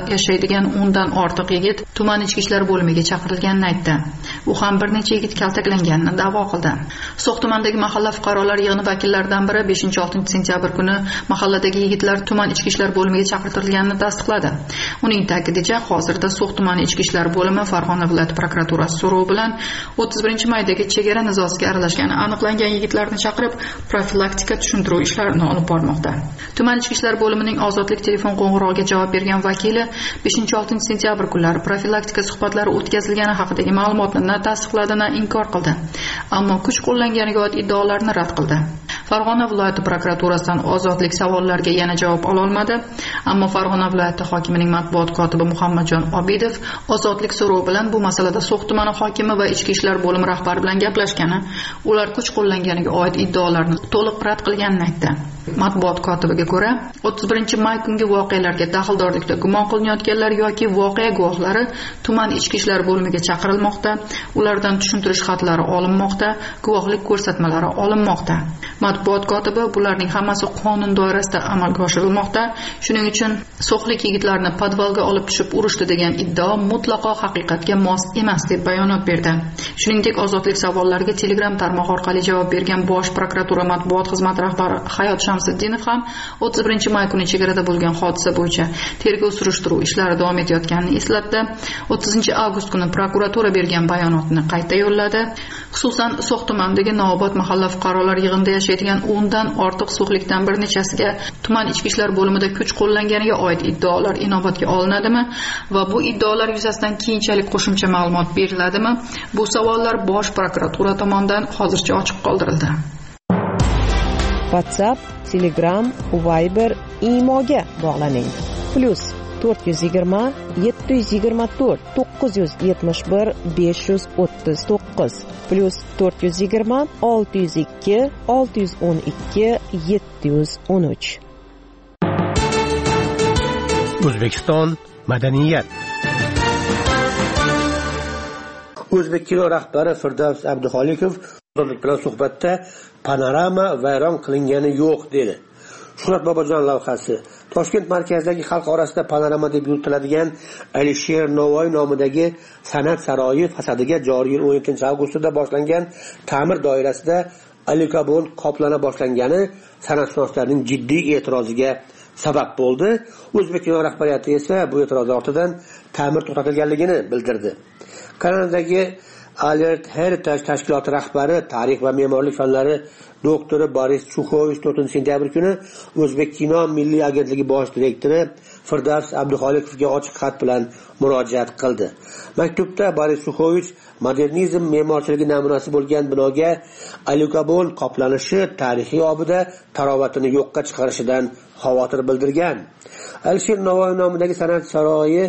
yashaydigan 10 dan ortiq yigit tuman ichki ishlar bo'limiga chaqirilganini aytdi. U ham bir necha yigit kaltaklanganini da'vo qildi. So'x tumanidagi mahalla fuqarolar yig'ini vakillaridan biri 5-6 sentyabr kuni mahalladagi yigitlar tuman ichki ishlar bo'limiga chaqirtirilganini tasdiqladi. Uning ta'kidincha, hozirda So'x tumani ichki ishlar bo'limi Farg'ona viloyat prokuraturasi so'rovi bilan 31 maydagi chegara nizosiga aralashgani aniqlangan yigitlarni chaqirib, profilaktika tushuntiruv ishlarini olib bormoqda. Tuman ichki ishlar bo'limining ozodlik telefon qo'ng'irog'iga javob bergan vakili 5-6 sentyabr kunlari profilaktika suhbatlari o'tkazilgani haqidagi ma'lumotni tasdiqladini inkor qildi. Ammo kuch qo'llanganiga oid iddaolarni rad qildi. Farg'ona viloyati prokuraturasidan ozodlik savollariga yana javob ola olmadi, ammo Farg'ona viloyati hokimining matbuot kotibi Muhammadjon Obidov ozodlik so'rovi bilan bu masalada So'x tumani hokimi va ichki ishlar bo'limi rahbari bilan gaplashgani, ular kuch qo'llanganiga oid iddaolarni to'liq rad qilganini aytdi. Matbuot kotibiga ko'ra, 31-may kungi voqealarga daxldorlikda gumon qilinayotganlar yoki voqea guvohlari tuman ichki ishlar bo'limiga chaqirilmoqda, ulardan tushuntirish xatlari olinmoqda, guvohlik ko'rsatmalari olinmoqda. Matbuot kotibi bularning hammasi qonun doirasida amalga oshirilmoqda. Shuning uchun so'xlik yigitlarni podvalga olib tushib urishdi degan iddao mutlaqo haqiqatga mos emas deb bayonot berdi. Shuningdek, ozodlik savollariga Telegram tarmog'i orqali javob bergan Bosh prokuratura matbuot xizmati rahbari Hayot Shamsiddinov ham 31-may kuni chegarada bo'lgan hodisa bo'yicha tergov surishtiruv ishlari davom etayotganini eslatdi. 30-avgust kuni prokuratura bergan bayonotni qayta yo'lladi. Xususan, So'x tumanidagi Nobod mahalla fuqarolar yig'inida yashaydigan 10 dan ortiq so'xlikdan bir nechasiga tuman ichki ishlar bo'limida kuch qo'llanganiga oid iddaolar inobatga olinadimi va bu iddaolar yuzasidan keyinchalik qo'shimcha ma'lumot beriladimi? Bu savollar Bosh prokuratura tomonidan hozircha ochiq qoldirildi. WhatsApp, Telegram, Viber, Imoga bog'laning. +420 724 971 539 +420 602 612 713. O'zbekiston madaniyat. O'zbek kino rahbari Firdavs Abduxoliqov ozodlik bilan suhbatda panorama vayron qilingani yo'q dedi. Shuhrat Bobojon lavhasi. Toshkent markazidagi xalq orasida panorama deb yuritiladigan Alisher Navoiy nomidagi san'at saroyi fasadiga joriy yil 17-avgustda boshlangan ta'mir doirasida alikarbon qoplana boshlangani san'atshunoslarning jiddiy e'tiroziga sabab bo'ldi. O'zbek kino rahbariyati esa bu e'tiroz ortidan ta'mir to'xtatilganligini bildirdi. Kanadadagi Alert Heritage tashkiloti rahbari, tarix va me'morlik fanlari doktori Boris Chukhovich 4-sentyabr kuni O'zbek kino milliy agentligi bosh direktori Firdavs Abduxoliqovga ochiq xat bilan murojaat qildi. Maktubda Boris Chukhovich modernizm me'morchiligi namunasi bo'lgan binoga alikarbon qoplanishi tarixiy obida tarovatini yo'qqa chiqarishidan xavotir bildirgan. Alisher Navoiy nomidagi san'at saroyi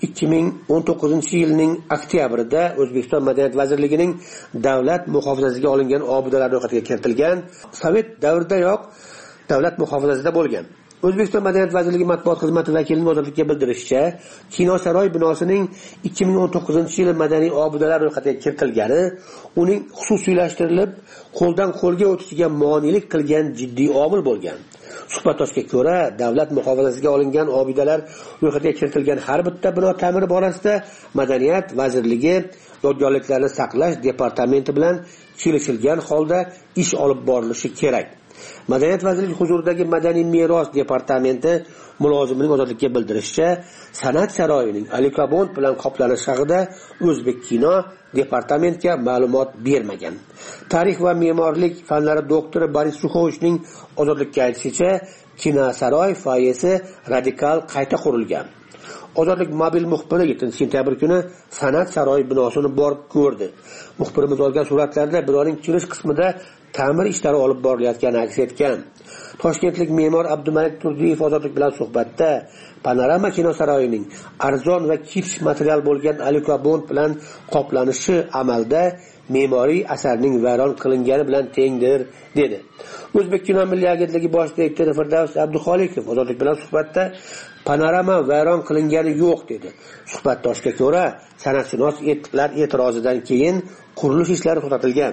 2019-yilning oktyabrida O'zbekiston Madaniyat vazirligining davlat muhofazasiga olingan obidalar ro'yxatiga kiritilgan. Sovet davridayoq davlat muhofazasida bo'lgan. O'zbekiston Madaniyat vazirligi matbuot xizmati vakilining ozodlikka bildirishicha, Kino saroy binosining 2019-yil madaniy obidalar ro'yxatiga kiritilgani uning xususiylashtirilib, qo'ldan qo'lga o'tishiga monelik qilgan jiddiy omil bo'lgan. Suhbatdoshga ko'ra, davlat muhofazasiga olingan obidalar ro'yxatiga kiritilgan har bitta bino ta'miri borasida Madaniyat vazirligi yodgorliklarni saqlash departamenti bilan kelishilgan holda ish olib borilishi kerak. Madaniyat vazirligi huzuridagi madaniy meros departamenti mulozimining ozodlikka bildirishicha, san'at saroyining alikarbon bilan qoplanishi haqida O'zbek kino departamentga ma'lumot bermagan. Tarix va me'morlik fanlari doktori Boris Chukhovichning ozodlikka aytishicha, kino saroy foyesi radikal qayta qurilgan. Ozodlik mobil muxbiri 7-sentyabr kuni san'at saroyi binosini borib ko'rdi. Muxbirimiz olgan suratlarda binoning kirish qismida ta'mir ishlari olib borilayotgani aks etgan. Toshkentlik me'mor Abdumalik Turdiyev ozodlik bilan suhbatda panorama kino saroyining arzon va kipch material bo'lgan alikarbon bilan qoplanishi amalda me'moriy asarning vayron qilingani bilan tengdir dedi. O'zbek kino milliy agentligi bosh direktori Firdavs Abduxoliqov ozodlik bilan suhbatda panorama vayron qilingani yo'q dedi. Suhbatdoshga ko'ra, san'atshunos e'tirozidan keyin qurilish ishlari to'xtatilgan.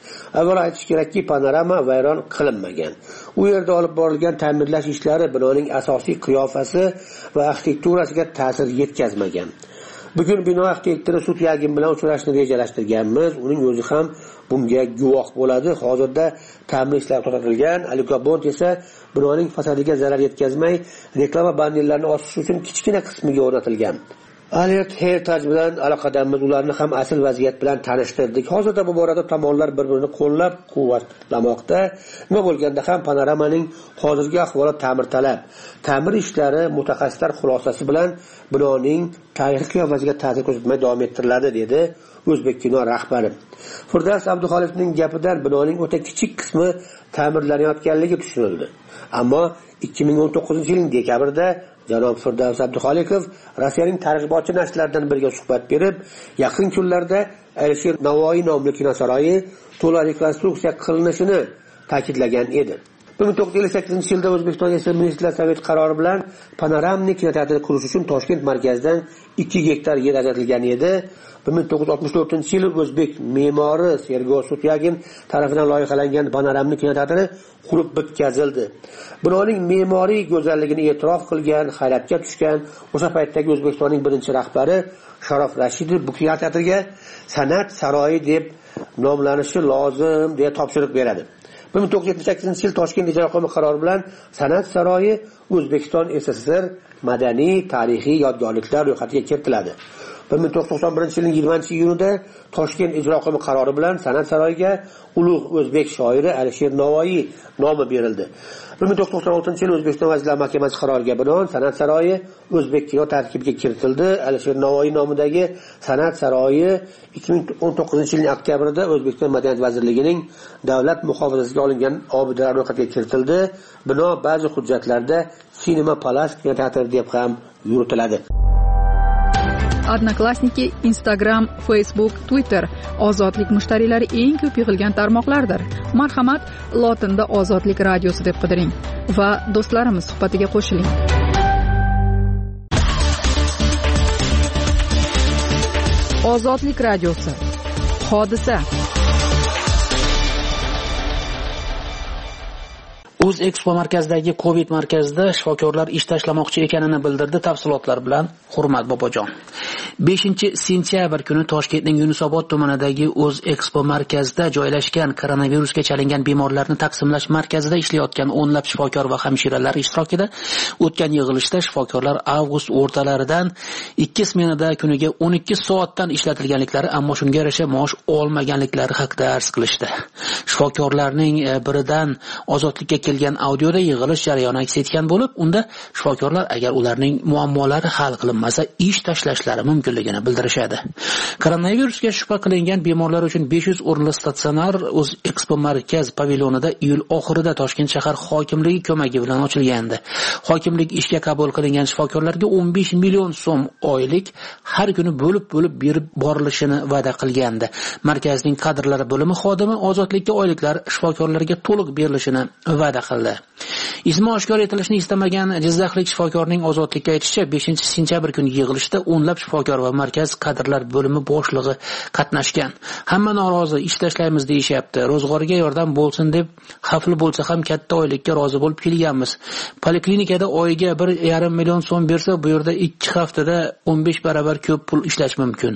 Avvalo aytish kerakki, panorama vayron qilinmagan. U yerda olib borilgan ta'mirlash ishlari binoning asosiy qiyofasi va arxitekturasiga ta'sir yetkazmagan. Bugun bino arxitektori Sutyagin bilan uchrashishni rejalashtirganmiz. Uning o'zi ham bunga guvoh bo'ladi. Hozirda ta'mir ishlari to'xtatilgan. Alikobond esa binoning fasadiga zarar yetkazmay, reklama bannerlarini osish uchun kichkina qismiga o'rnatilgan. Alert Heritage bilan aloqadamiz, ularni ham asl vaziyat bilan tanishtirdik. Hozirda bu borada tomonlar bir-birini qo'llab-quvvatlamoqda. Nima bo'lganda ham panoramaning hozirgi ahvoli ta'mirtalab. Ta'mir ishlari mutaxassislar xulosasi bilan binoning tarixiy qiyofasiga ta'sir ko'rsatmay davom ettiriladi, dedi O'zbek kino rahbari. Firdavs Abduxoliqovning gapidan binoning o'ta kichik qismi ta'mirlanayotganligi tushunildi. Ammo 2019-yilning dekabrida janob Firdavs Abduxoliqov Rossiyaning targ'ibotchi nashrlaridan biriga suhbat berib, yaqin kunlarda Alisher Navoiy nomli kinosaroyi to'liq rekonstruksiya qilinishini ta'kidlagan edi. 1958-yilda O'zbekiston Respublikasi Ministrlar Soveti qarori bilan panoramnik kinoteatr qurish uchun Toshkent markazidan 2 gektar yer ajratilgan edi. 1964-yil o'zbek me'mori Sergey Sutyagin tomonidan loyihalangan panoramnik kinoteatri qurib bitkazildi. Binoning me'moriy go'zalligini e'tirof qilgan, hayratga tushgan o'sha paytdagi O'zbekistonning birinchi rahbari Sharof Rashidov bu kinoteatrga san'at saroyi deb nomlanishi lozim deya topshiriq beradi. 1978-yil Toshkent ijro hokimi qarori bilan san'at saroyi O'zbekiston SSR madaniy tarixiy yodgorliklar ro'yxatiga kiritiladi. 1991-yilning 20-iyunida Toshkent ijro hokimi qarori bilan san'at saroyiga ulug' o'zbek shoiri Alisher Navoiy nomi berildi. 1996-yil O'zbekiston Vazirlar Mahkamasi qaroriga binoan san'at saroyi o'zbek kino tarkibiga kiritildi. Alisher Navoiy nomidagi san'at saroyi 2019-yilning oktyabrida O'zbekiston Madaniyat vazirligining davlat muhofazasiga olingan obidalar ro'yxatiga kiritildi. Bino ba'zi hujjatlarda Cinema Palace kinoteatri deb ham yuritiladi. Odnoklassniki, Instagram, Facebook, Twitter ozodlik mushtariylari eng ko'p yig'ilgan tarmoqlardir. Marhamat, lotinda Ozodlik radiosi deb qidiring va do'stlarimiz suhbatiga qo'shiling. Ozodlik radiosi. Hodisa. O'z Expo markazidagi Covid markazida shifokorlar ish tashlamoqchi ekanini bildirdi. Tafsilotlar bilan Hurmat Bobojon. 5-sentyabr kuni Toshkentning Yunusobod tumanidagi O'z Expo markazida joylashgan koronavirusga chalingan bemorlarni taqsimlash markazida ishlayotgan o'nlab shifokor va hamshiralar ishtirokida o'tgan yig'ilishda shifokorlar avgust o'rtalaridan 2 smenada kuniga 12 soatdan ishlatilganliklari, ammo shunga yarasha maosh olmaganliklari haqida arz qilishdi. Shifokorlarning biridan ozodlikka kelgan audioda yig'ilish jarayoni aks etgan bo'lib, unda shifokorlar agar ularning muammolari hal qilinmasa ish tashlashlari mumkinligini bildirishadi. Koronavirusga shubha qilingan bemorlar uchun 500 o'rinli statsionar O'z Expo markaz pavilyonida iyul oxirida Toshkent shahar hokimligi ko'magi bilan ochilgandi. Hokimlik ishga qabul qilingan shifokorlarga 15 million so'm oylik har kuni bo'lib berib borilishini va'da qilgandi. Markazning kadrlari bo'limi xodimi ozodlikka oyliklar shifokorlarga to'liq berilishini va'da qildi. Ismi oshkor etilishni istamagan jizzaxlik shifokorning ozodlikka aytishicha, 5-sentyabr kuni yig'ilishda o'nlab shifokor va markaz kadrlar bo'limi boshlig'i qatnashgan. Hamma norozi, ish tashlaymiz deyishyapti. Ro'zg'orga yordam bo'lsin deb xavfli bo'lsa ham katta oylikka rozi bo'lib kelganmiz. Poliklinikada oyiga 1,5 million so'm bersa, bu yerda 2 haftada 15 barobar ko'p pul ishlash mumkin.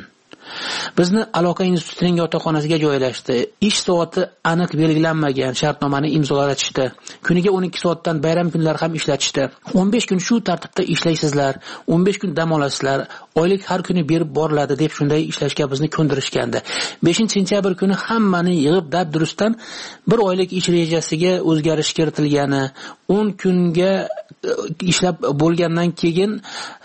Bizni aloqa institutining yotoqxonasiga joylashdi. Ish soati aniq belgilanmagan shartnomani imzolatishdi. Kuniga 12 soatdan bayram kunlari ham ishlatishdi. 15 kun shu tartibda ishlaysizlar, 15 kun dam olasizlar, oylik har kuni berib boriladi deb shunday ishlashga bizni ko'ndirishgandi. 5-sentyabr kuni hammani yig'ib dabdurustdan bir oylik ish rejasiga o'zgarish kiritilgani, 10 kunga ishlab bo'lgandan keyin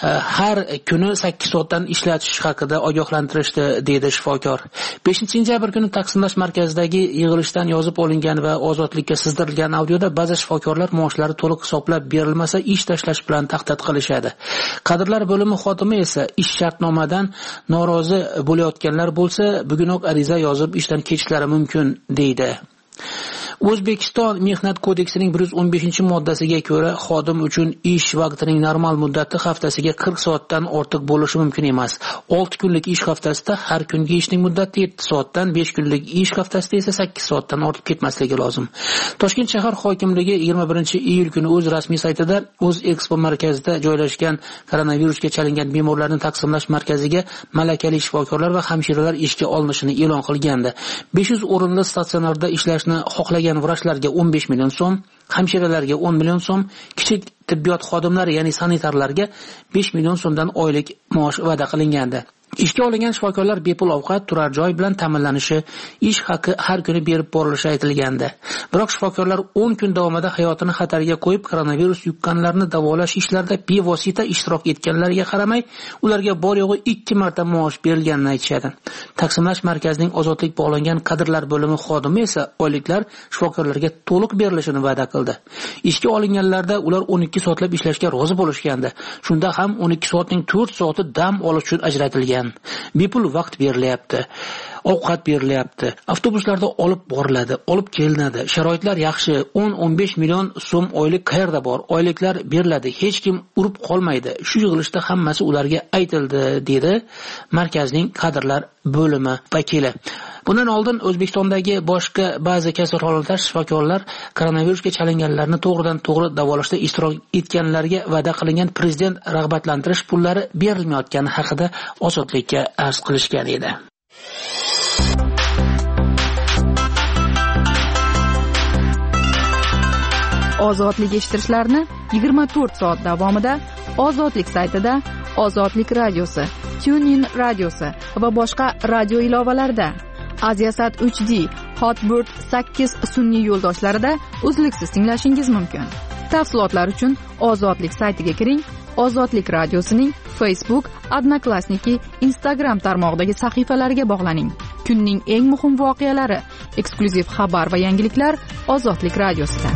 har kuni 8 soatdan ishlatish haqida ogohlantirishdi, deydi shifokor. 5-sentyabr kuni taqsimlash markazidagi yig'ilishdan yozib olingan va ozodlikka sizdirilgan audioda ba'zi shifokorlar maoshlari to'liq hisoblab berilmasa ish tashlash bilan tahdid qilishadi. Kadrlar bo'limi xodimi esa ish shartnomadan norozi bo'layotganlar bo'lsa, bugunoq ariza yozib ishdan ketishlari mumkin, deydi. O'zbekiston Mehnat kodeksining 115-moddasiga ko'ra xodim uchun ish vaqtining normal muddati haftasiga 40 soatdan ortiq bo'lishi mumkin emas. 6 kunlik ish haftasida har kungi ishning muddati 7 soatdan, 5 kunlik ish haftasida esa 8 soatdan ortib ketmasligi lozim. Toshkent shahar hokimligi 21-iyul kuni o'z rasmiy saytida o'z Expo markazida joylashgan koronavirusga chalingan bemorlarni taqsimlash markaziga malakali shifokorlar va hamshiralar ishga olinishini e'lon qilgandi. 500 o'rinli statsionarda ishlashni xohlagan vrachlarga 15 million so'm, hamshiralarga 10 million so'm, kichik tibbiyot xodimlari, ya'ni sanitarlarga 5 million so'mdan oylik maosh va'da qilingandi. Ishga olingan shifokorlar bepul ovqat, turar joy bilan ta'minlanishi, ish haqi har kuni berib borilishi aytilgandi. Biroq shifokorlar 10 kun davomida hayotini xatarga qo'yib koronavirus yuqqanlarni davolash ishlarida bevosita ishtirok etganlariga qaramay, ularga bor yo'g'i 2 marta maosh berilganini aytishadi. Taqsimlash markazining ozodlik bog'langan kadrlar bo'limi xodimi esa oyliklar shifokorlarga to'liq berilishini va'da qildi. Ishga olinganlarda ular 12 soatlab ishlashga rozi bo'lishgandi. Shunda ham 12 soatning 4 soati dam olish uchun ajratilgan. Bepul vaqt berilyapti, ovqat berilyapti, avtobuslarda olib boriladi, olib kelinadi, sharoitlar yaxshi, 10-15 million so'm oylik qayerda bor, oyliklar beriladi, hech kim urib qolmaydi. Shu yig'ilishda hammasi ularga aytildi, dedi markazning kadrlar bo'limi vakili. Bundan oldin O'zbekistondagi boshqa ba'zi kasalxonalarda shifokorlar koronavirusga chalinganlarni to'g'ridan to'g'ri davolashda ishtirok etganlarga va'da qilingan prezident rag'batlantirish pullari berilmayotgani haqida ozodlikka arz qilishgan edi. Ozodlik eshittirishlarni 24 soat davomida Ozodlik saytida, Ozodlik radiosi, TuneIn radiosi va boshqa radio ilovalarida, Aziasat 3D, Hotbird 8 sun'iy yo'ldoshlarida uzluksiz tinglashingiz mumkin. Tafsilotlar uchun Ozodlik saytiga kiring. Ozodlik radiosining Facebook, Odnoklassniki, Instagram tarmog'idagi sahifalariga bog'laning. Kunning eng muhim voqealari, eksklyuziv xabar va yangiliklar Ozodlik radiosida.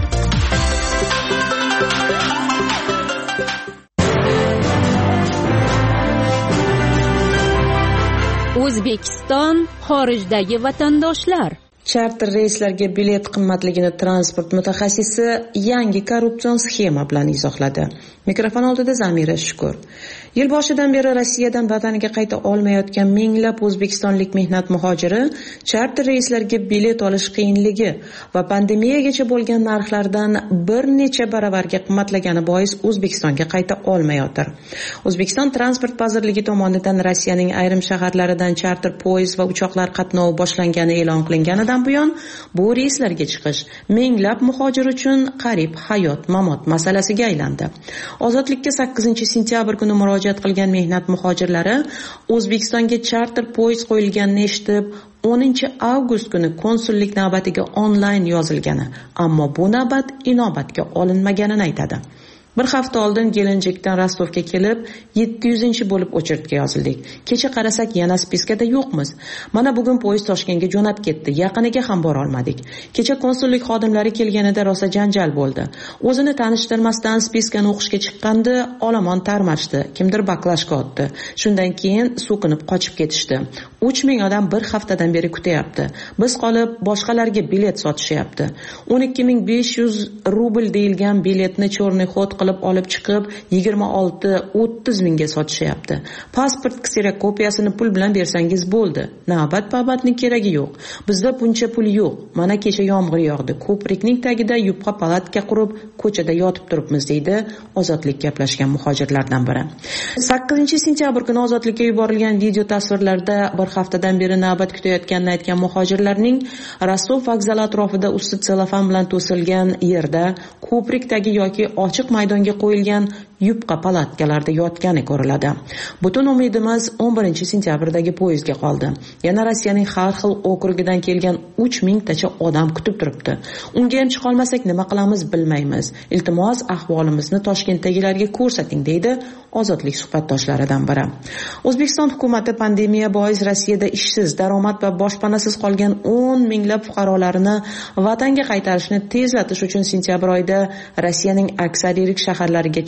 O'zbekiston xorijdagi vatandoshlar. Charter reyslarga bilet qimmatligini transport mutaxassisi yangi korrupsion sxema bilan izohladi. Mikrofon oldida Zamira Shukur. Yil boshidan beri Rossiyadan vataniga qayta olmayotgan minglab o'zbekistonlik mehnat muhojiri charter reyslarga bilet olish qiyinligi va pandemiyagacha bo'lgan narxlardan bir necha baravarga qimmatlagani bois O'zbekistonga qayta olmayotir. O'zbekiston transport vazirligi tomonidan Rossiyaning ayrim shaharlaridan charter poyezd va uchoqlar qatnovi boshlangani e'lon qilinganidan buyon bu reyslarga chiqish minglab muhojir uchun qarib hayot-mamot masalasiga aylandi. Ozodlikka 8-sentyabr kuni murojaat qilgan mehnat muhojirlari O'zbekistonga charter poyezd qo'yilganini eshitib 10-avgust kuni konsullik navbatiga onlayn yozilgani, ammo bu navbat inobatga olinmaganini aytadi. Bir hafta oldin Gelenjikdan Rostovga kelib 700 bo'lib o'chirtga yozildik. Kecha qarasak yana spiskada yo'qmiz. Mana bugun poyezd Toshkentga jo'nab ketdi. Yaqiniga ham bora olmadik. Kecha konsullik xodimlari kelganida rosa janjal bo'ldi. O'zini tanishtirmasdan spiskani o'qishga chiqqanda olomon tarmashdi. Kimdir baklashga otdi. Shundan keyin so'kinib qochib ketishdi. 3000 odam bir haftadan beri kutyapti. Biz qolib boshqalarga bilet sotishyapti. 12500 rubl deyilgan biletni cho'rni xod qilib olib chiqib 26-30 mingga sotishyapti. Pasport kserokopiyasini pul bilan bersangiz bo'ldi. Navbat-pabatning keragi yo'q. Bizda buncha pul yo'q. Mana kecha yomg'ir yog'di. Ko'prikning tagida yupqa palatka qurib, ko'chada yotib turibmiz, deydi Ozodlik gaplashgan muhojirlardan biri. 8-sentyabr kuni Ozodlikka yuborilgan video tasvirlarda bir haftadan beri navbat kutayotganini aytgan muhojirlarning Rostov vokzali atrofida usti selofan bilan to'silgan yerda ko'prikdagi yoki ochiq maydonga qo'yilgan yupqa palatkalarda yotgani ko'riladi. Butun umidimiz 11-sentyabrdagi poyezdga qoldi. Yana Rossiyaning har xil okrugidan kelgan 3000 tacha odam kutib turibdi. Unga ham chiqolmasak nima qilamiz bilmaymiz. Iltimos ahvolimizni Toshkentdagilarga ko'rsating, deydi Ozodlik suhbatdoshlaridan biri. O'zbekiston hukumatı pandemiya bois Rossiyada ishsiz, daromad va boshpanasiz qolgan 10 minglab fuqarolarini vatanga qaytarishni tezlatish uchun sentyabr oyida Rossiyaning aksar yirik shaharlariga charter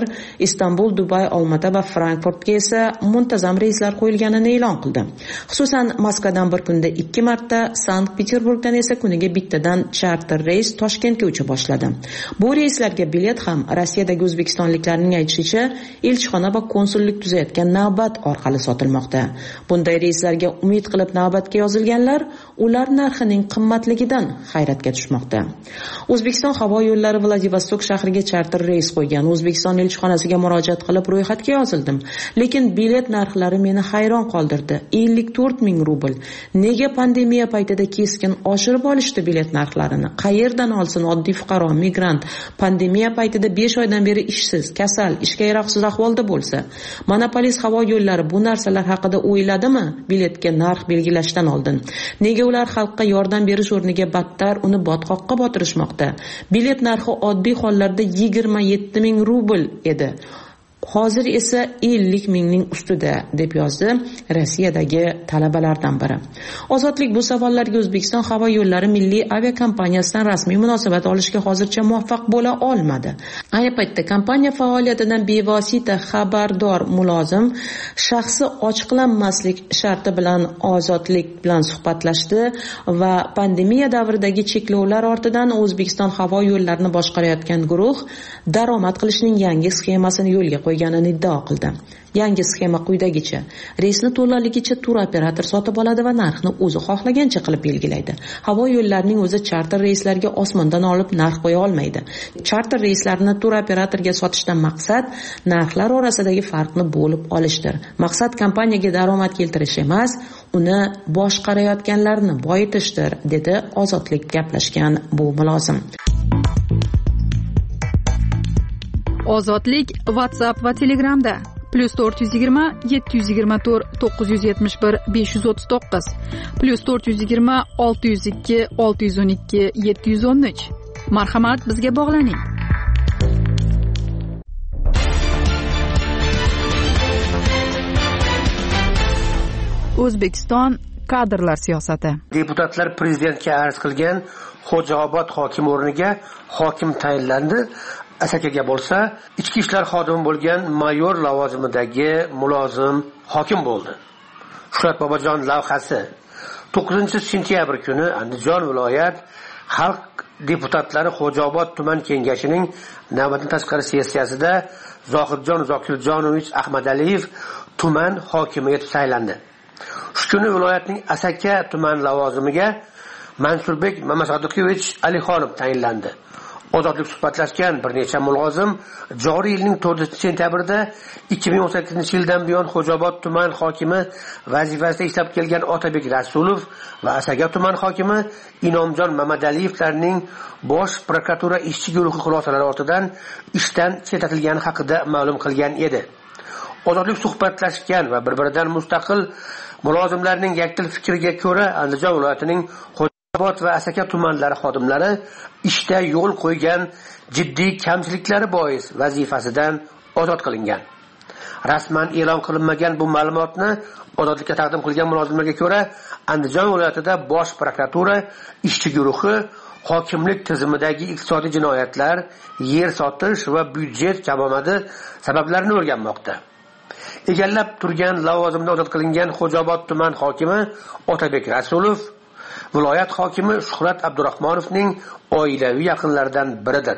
Katar, Istanbul, Dubay, Olmaota va Frankfurtga esa muntazam reyslar qo'yilganini e'lon qildi. Xususan, Moskvadan bir kunda 2 marta, Sankt-Peterburgdan esa kuniga bittadan charter reys Toshkentga ucha boshladi. Bu reyslarga bilet ham Rossiyadagi o'zbekistonliklarning aytishicha, elchixona va konsullik tuzayotgan navbat orqali sotilmoqda. Bunday reyslarga umid qilib navbatga yozilganlar ular narxining qimmatligidan hayratga tushmoqda. O'zbekiston havo yo'llari Vladivostok shahriga charter reys qo'ygan. O'zbekiston elchixonasiga murojaat qilib ro'yxatga yozildim, lekin bilet narxlari meni hayron qoldirdi. 54 ming rubl. Nega pandemiya paytida keskin oshirib olishdi bilet narxlarini? Qayerdan olsin oddiy fuqaro, migrant pandemiya paytida 5 oydan beri ishsiz, kasal, ishga yaroqsiz ahvolda bo'lsa? Monopolist havo yo'llari bu narsalar haqida o'yladimi biletga narx belgilashdan oldin? Nega ular xalqqa yordam berish o'rniga battar uni botqoqqa botirishmoqda? Bilet narxi oddiy hollarda 27 ming rubl edi. Hozir esa 50 mingning ustida, deb yozdi Rossiyadagi talabalardan biri. Ozodlik bu savollarga O'zbekiston havo yo'llari milliy aviakompaniyasidan rasmiy munosabat olishga hozircha muvaffaq bo'la olmadi. Ayni paytda kompaniya faoliyatidan bevosita xabardor mulozim shaxsi ochiqlanmaslik sharti bilan Ozodlik bilan suhbatlashdi va pandemiya davridagi cheklovlar ortidan O'zbekiston havo yo'llarini boshqarayotgan guruh daromad qilishning yangi sxemasini yo'lga qo'yganini iddao qildi. Yangi sxema quyidagicha: reysni to'laligicha tur operator sotib oladi va narxni o'zi xohlagancha qilib belgilaydi. Havo yo'llarining o'zi charter reyslarga osmondan olib narx qo'ya olmaydi. Charter reyslarini tur operatorga sotishdan maqsad narxlar orasidagi farqni bo'lib olishdir. Maqsad kompaniyaga daromad keltirish emas, uni boshqarayotganlarni boyitishdir, dedi Ozodlik gaplashgan bu mulozim. Ozodlik WhatsApp va Telegramda +420 724 971 539 +420 602 612 713. Marhamat, bizga bog'laning. O'zbekiston kadrlar siyosati. Deputatlar prezidentga arz qilgan Xo'jaobod hokim o'rniga hokim tayinlandi. Asakaga bo'lsa, ichki ishlar xodimi bo'lgan mayor lavozimidagi mulozim hokim bo'ldi. Shuhrat Bobojon lavhasi 9-sentyabr kuni Andijon viloyat xalq deputatlari Xo'jaobod tuman kengashining navbatdan tashqari sessiyasida Zohirjon Zokirjonovich Ahmadaliyev tuman hokimi etib saylandi. Shu kuni viloyatning Asaka tuman lavozimiga Mansurbek Mamasodiqovich Alixonov tayinlandi. Ozodlik suhbatlashgan bir necha mulozim joriy yilning 4-sentyabrda 2018-yildan buyon Xo'jaobod tuman hokimi vazifasida ishlab kelgan Otabek Rasulov va Asaka tuman hokimi Inomjon Mamadaliyevlarning bosh prokuratura ishchi guruhi xulosalari ortidan ishdan chetlatilgani haqida ma'lum qilgan edi. Ozodlik suhbatlashgan va bir-biridan mustaqil mulozimlarning yakdil fikriga ko'ra Andijon viloyatining Xo'jaobod va Asaka tumanlari xodimlari ishda yo'l qo'ygan jiddiy kamchiliklari bois vazifasidan ozod qilingan. Rasman e'lon qilinmagan bu ma'lumotni Ozodlikka taqdim qilgan mulozimlarga ko'ra, Andijon viloyatida bosh prokuratura ishchi guruhi hokimlik tizimidagi iqtisodiy jinoyatlar, yer sotish va byudjet kamomadi sabablarini o'rganmoqda. Egallab turgan lavozimdan ozod qilingan Xo'jaobod tuman hokimi Otabek Rasulov viloyat hokimi Shuhrat Abdurahmonovning oilaviy yaqinlaridan biridir.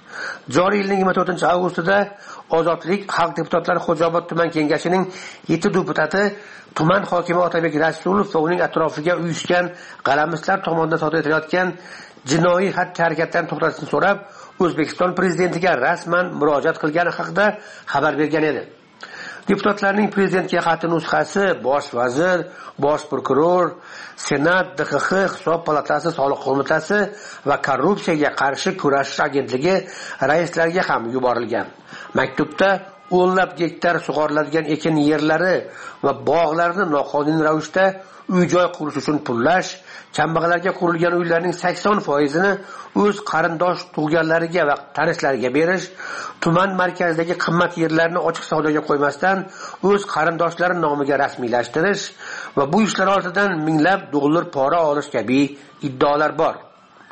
Joriy yilning 24-avgustida Ozodlik xalq deputatlari Xo'jaobod tuman kengashining 7 deputati tuman hokimi Otabek Rasulov va uning atrofiga uyushgan g'alamislar tomonidan sodir etilayotgan jinoiy xatti-harakatlarni to'xtatishni so'rab, O'zbekiston prezidentiga rasman murojaat qilgani haqida xabar bergan edi. Deputatlarning prezidentga xati nusxasi bosh vazir, bosh prokuror, Senat, DXX, Hisob palatasi, Soliq qo'mitasi va korrupsiyaga qarshi kurashish agentligi raislariga ham yuborilgan. Maktubda o'nlab gektar sug'oriladigan ekin yerlari va bog'larni noqonuniy ravishda uy-joy qurish uchun pullash, kambag'allarga qurilgan uylarning 80%ni o'z qarindosh tug'ganlariga va tanishlariga berish, tuman markazidagi qimmat yerlarni ochiq savdoga qo'ymasdan o'z qarindoshlari nomiga rasmiylashtirish va bu ishlar ortidan minglab dollar pora olish kabi iddaolar bor.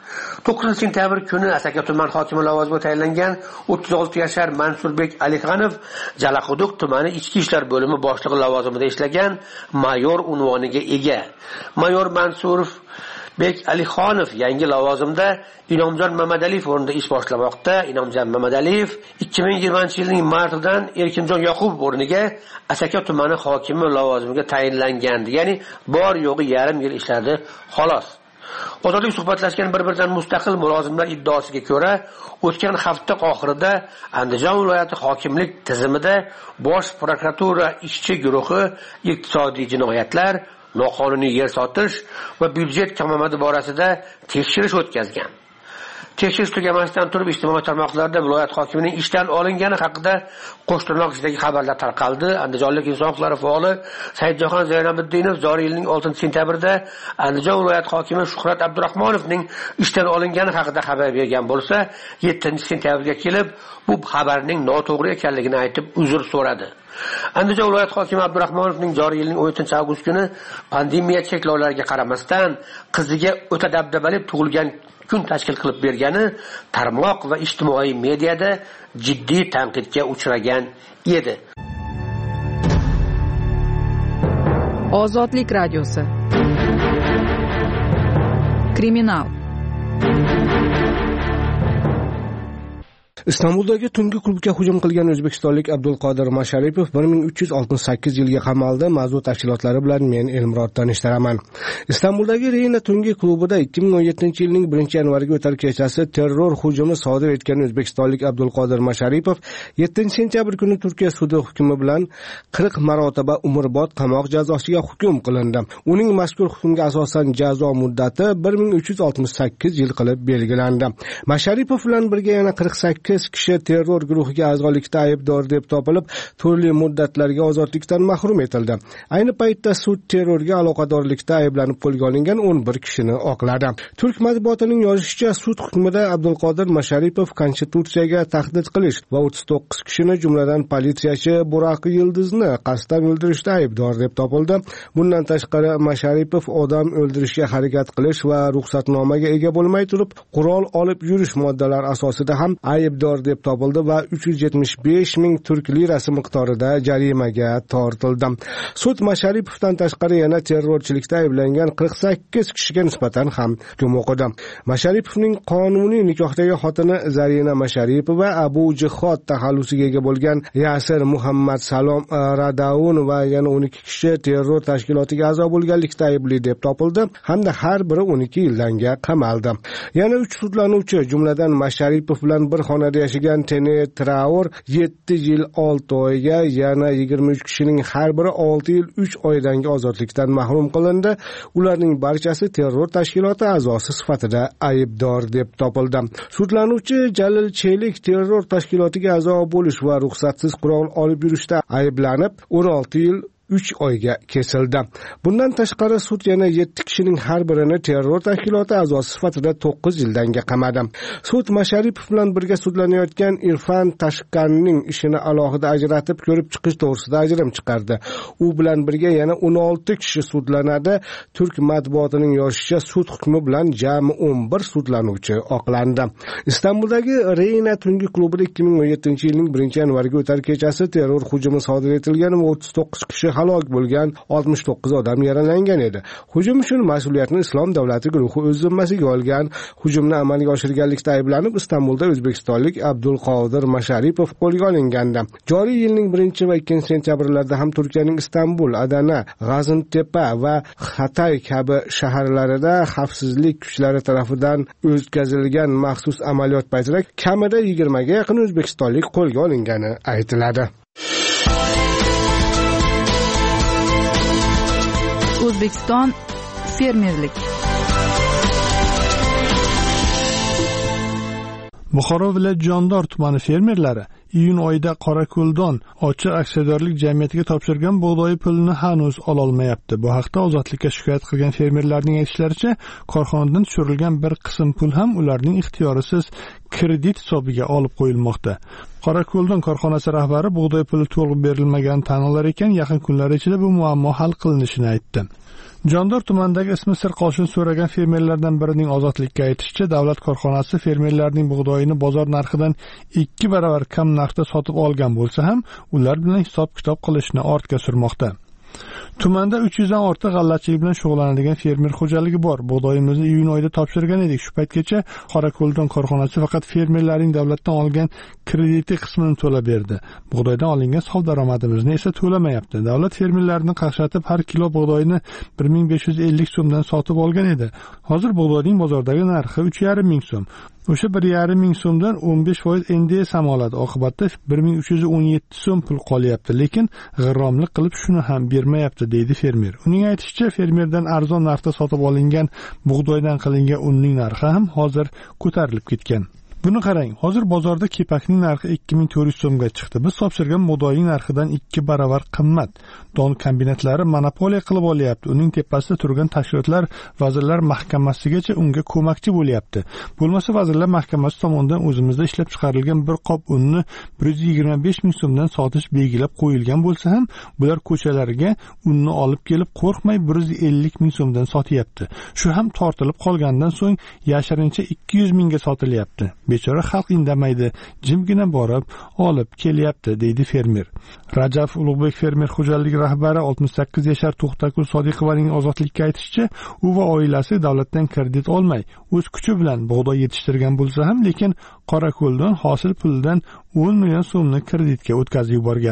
9 sentyabr kuni Asaka tuman hokimi lavozimiga tayinlangan 36 yashar Mansurbek Alixonov Jalaquduq tumani ichki ishlar bo'limi boshlig'i lavozimida ishlagan mayor unvoniga ega. Mayor Mansurbek Alixonov yangi lavozimda Inomjon Mamadaliyev o'rnida ish boshlamoqda. Inomjon Mamadaliyev 2020-yilning martidan Erkinjon Yoqubov o'rniga Asaka tumani hokimi lavozimiga tayinlangandi. Ya'ni bor yo'g'i yarim yil ishladi xolos. Ozodlik suhbatlashgan bir-biridan mustaqil mulozimlar iddaosiga ko'ra, o'tgan hafta oxirida Andijon viloyati hokimlik tizimida Bosh prokuratura ishchi guruhi iqtisodiy jinoyatlar, noqonuniy yer sotish va byudjet kamamadi borasida tekshirish o'tkazgan. Tekshirish tugamasidan turib ijtimoiy tarmoqlarda viloyat hokimining ishdan olingani haqida Qo'shtirnoq ichidagi xabarlar tarqaldi. Andijonlik inson huquqlari faoli Saidjahon Zaynabiddinov joriy yilning 6 sentyabrida Andijon viloyat hokimi Shuhrat Abdurahmonovning ishdan olingani haqida xabar bergan bo'lsa, 7 sentyabrga kelib bu xabarning noto'g'ri ekanligini aytib uzr so'radi. Andijon viloyat hokimi Abdurahmonovning joriy yilning 17-avgust kuni pandemiya cheklovlariga qaramasdan qiziga o'ta dabdabali tug'ilgan kun tashkil qilib bergani tarmoq va ijtimoiy mediada jiddiy tanqidga uchragan edi. Ozodlik radiosi. Kriminal. Istanbuldagi tungi klubga hujum qilgan o'zbekistonlik Abdulqodir Masharipov 1368 yilga qamaldi. Mavzu tafsilotlari bilan men Elmurod tanishtiraman. Istanbuldagi Reyna tungi klubida 2017-yilning 1-yanvariga o'tar kechasi terror hujumi sodir etgan o'zbekistonlik Abdulqodir Masharipov 7-sentyabr kuni Turkiya sudi hukmi bilan 40 marotaba umrbod qamoq jazosiga hukm qilindi. Uning mazkur hukmga asosan jazo muddati 1368 yil qilib belgilandi. Masharipov bilan birga yana 48 kishi terror guruhiga a'zolikda aybdor deb topilib, turli muddatlarga ozodlikdan mahrum etildi. Ayni paytda sud terrorga aloqadorlikda ayblanib qo'lga olingan 11 kishini oqladi. Turk matbuotining yozishicha, sud hukmida Abdulqodir Masharipov Konstitutsiyaga tahdid qilish va 39 kishini, jumladan politsiyachi Buraqi Yildizni qasddan o'ldirishda aybdor deb topildi. Bundan tashqari Masharipov odam o'ldirishga harakat qilish va ruxsatnomaga ega bo'lmay turib qurol olib yurish moddalar asosida ham aybdor deb topildi va 375 ming turk lirasi miqdorida jarimaga tortildi. Sud Masharipovdan tashqari yana terrorchilikda ayblangan 48 kishiga nisbatan ham hukm o'qidi. Masharipovning qonuniy nikohdagi xotini Zarina Masharipova Abu Jihod taxallusiga ega bo'lgan Yasir Muhammad Salom Radaun va yana 12 kishi terror tashkilotiga a'zo bo'lganlikda aybli deb topildi hamda har biri 12 yilga qamaldi. Yana 3 sudlanuvchi, jumladan Masharipov bilan bir xonada yashagan Tene Traor 7 yil 6 oyga, yana 23 kishining har biri 6 yil 3 oydan ozodlikdan mahrum qilindi. Ularning barchasi terror tashkiloti a'zosi sifatida aybdor deb topildi. Sudlanuvchi Jalil Chelik terror tashkilotiga a'zo bo'lish va ruxsatsiz qurol olib yurishda ayblanib 16 yil 3 oyga kesildi. Bundan tashqari sud yana 7 kishining har birini terror tashkiloti a'zosi sifatida 9 yildan qamadi. Sud Masharipov bilan birga sudlanayotgan Irfan Tashqanning ishini alohida ajratib ko'rib chiqish to'g'risida ajrim chiqardi. U bilan birga yana 16 kishi sudlanadi. Turk matbuotining yozishicha, sud hukmi bilan jami 11 sudlanuvchi oqlandi. Istanbuldagi Reyna tungi klubida 2017-yilning 1-yanvariga o'tar kechasi terror hujumi sodir etilgan va 39 kishi halok bo'lgan, 69 odam yaralangan edi. Hujum uchun mas'uliyatni Islom davlati guruhi o'z zimmasiga olgan. Hujumni amalga oshirganlikda ayblanib Istanbulda o'zbekistonlik Abdulqodir Masharipov qo'lga olingandi. Joriy yilning 1 va 2 sentyabrlarida ham Turkiyaning Istanbul, Adana, G'azintepa va Xatay kabi shaharlarida xavfsizlik kuchlari tomonidan o'tkazilgan maxsus amaliyot paytida kamida 20 ga yaqin o'zbekistonlik qo'lga olingani aytiladi. O'zbekiston fermerlik. Buxoro viloyat Jondor tumani fermerlari iyun oyida Qorako'ldon ochiq aksiyadorlik jamiyatiga topshirgan bug'doy pulini hanuz ololmayapti. Bu haqda Ozodlikka shikoyat qilgan fermerlarning aytishlaricha, korxonadan tushirilgan bir qism pul ham ularning ixtiyorisiz kredit hisobiga olib qo'yilmoqda. Qorako'ldon korxonasi rahbari bug'doy puli to'liq berilmaganini tan olar ekan, yaqin kunlar ichida bu muammo hal qilinishini aytdi. Jondor tumanidagi ismi sir qolishini so'ragan fermerlardan birining Ozodlikka aytishicha, davlat korxonasi fermerlarning bug'doyini bozor narxidan 2 barobar kam narxda sotib olgan bo'lsa ham, ular bilan hisob-kitob qilishni ortga surmoqda. Tumanda 300 dan ortiq g'allachilik bilan shug'ullanadigan fermer xo'jaligi bor. Bug'doyimizni iyun oyida topshirgan edik. Shu paytgacha Qorako'ldon korxonasi faqat fermerlarning davlatdan olgan krediti qismini to'lab berdi. Bug'doydan olingan sof daromadimizni esa to'lamayapti. Davlat fermerlarni qaqshatib har kilo bug'doyni 1550 so'mdan sotib olgan edi. Hozir bug'doyning bozordagi narxi 3,5 so'm. O'sha 1,5 so'mdan 15% NDS ham oladi. Oqibatda 1317 so'm pul qolyapti, lekin g'irromlik qilib shuni ham bermayapti, deydi fermer. Uning aytishicha, fermerdan arzon narxda sotib olingan bug'doydan qilingan unning narxi ham hozir ko'tarilib ketgan. Buni qarang, hozir bozorda kepakning narxi 2400 so'mga chiqdi. Biz topshirgan bug'doyning narxidan 2 barobar qimmat. Don kombinatlari monopoliya qilib olyapti. Uning tepasida turgan tashkilotlar Vazirlar Mahkamasigacha unga ko'makchi bo'lyapti. Bo'lmasa Vazirlar Mahkamasi tomonidan o'zimizda ishlab chiqarilgan bir qop unni 125 ming so'mdan sotish belgilab qo'yilgan bo'lsa ham, bular ko'chalarga unni olib kelib qo'rqmay 150 ming so'mdan sotyapti. Shu ham tortilib qolgandan so'ng yashirincha 200 mingga sotilyapti. Bechora xalq indamaydi, jimgina borib olib kelyapti, deydi fermer. Rajab Ulug'bek fermer xo'jaligi rahbari 68 yashar To'xtakul Sodiqovaning Ozodlikka aytishicha, u va oilasi davlatdan kredit olmay, o'z kuchi bilan bug'doy yetishtirgan bo'lsa ham, lekin Qorako'ldan hosil pulidan 10 million so'mni kreditga o'tkazib yuborgan.